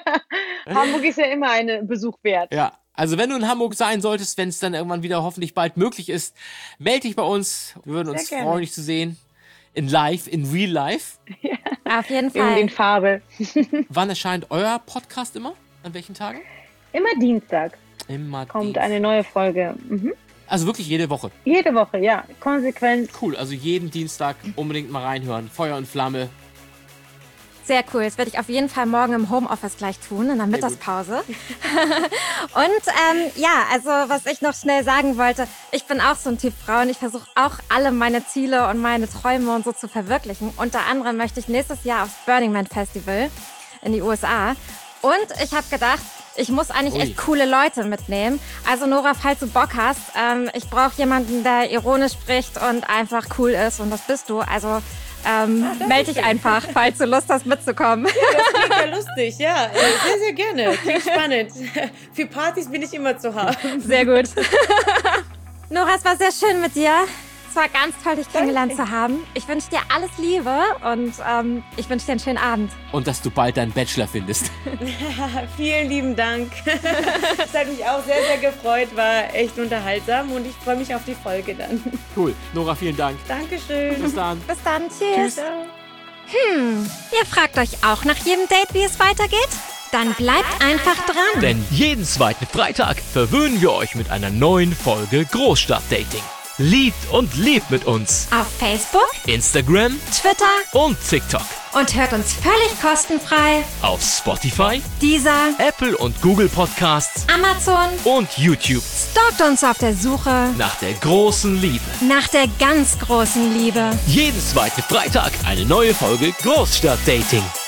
Hamburg ist ja immer ein Besuch wert. Ja, also wenn du in Hamburg sein solltest, wenn es dann irgendwann wieder hoffentlich bald möglich ist, melde dich bei uns. Wir würden uns Sehr gerne. freuen, dich zu sehen. In live, in real life. Auf jeden In den Fall. Farbe. Wann erscheint euer Podcast immer? An welchen Tagen? Immer Dienstag Immer kommt Dienstag. eine neue Folge. Mhm. Also wirklich jede Woche. Jede Woche, ja. Konsequent. Cool, also jeden Dienstag unbedingt mal reinhören. Feuer und Flamme. Sehr cool. Das werde ich auf jeden Fall morgen im Homeoffice gleich tun, in der gut. Mittagspause. Und ähm, ja, also was ich noch schnell sagen wollte, ich bin auch so ein Typ Frau und ich versuche auch alle meine Ziele und meine Träume und so zu verwirklichen. Unter anderem möchte ich nächstes Jahr aufs Burning Man Festival in die U S A. Und ich habe gedacht, ich muss eigentlich Ui. echt coole Leute mitnehmen. Also Nora, falls du Bock hast, ähm, ich brauche jemanden, der ironisch spricht und einfach cool ist. Und das bist du. Also Ähm, melde dich einfach, falls du Lust hast mitzukommen. Ja, das klingt ja lustig, ja. Sehr, sehr gerne. Klingt spannend. Für Partys bin ich immer zu haben. Sehr gut. Nora, es war sehr schön mit dir. Es war ganz toll, dich kennengelernt zu haben. Ich wünsche dir alles Liebe und ähm, ich wünsche dir einen schönen Abend. Und dass du bald deinen Bachelor findest. Vielen lieben Dank. Es hat mich auch sehr, sehr gefreut. War echt unterhaltsam und ich freue mich auf die Folge dann. Cool. Nora, vielen Dank. Dankeschön. Bis dann. Bis dann. Tschüss. Tschüss. Hm, ihr fragt euch auch nach jedem Date, wie es weitergeht? Dann bleibt einfach dran. Denn jeden zweiten Freitag verwöhnen wir euch mit einer neuen Folge Großstadtdating. Liebt und lebt mit uns. Auf Facebook, Instagram Twitter und TikTok. und hört uns völlig kostenfrei. Auf Spotify, Dieser, Apple und Google Podcasts Amazon, und YouTube. stalkt uns auf der Suche Nach der großen Liebe. nach der ganz großen Liebe. Jeden zweiten Freitag eine neue Folge Großstadtdating.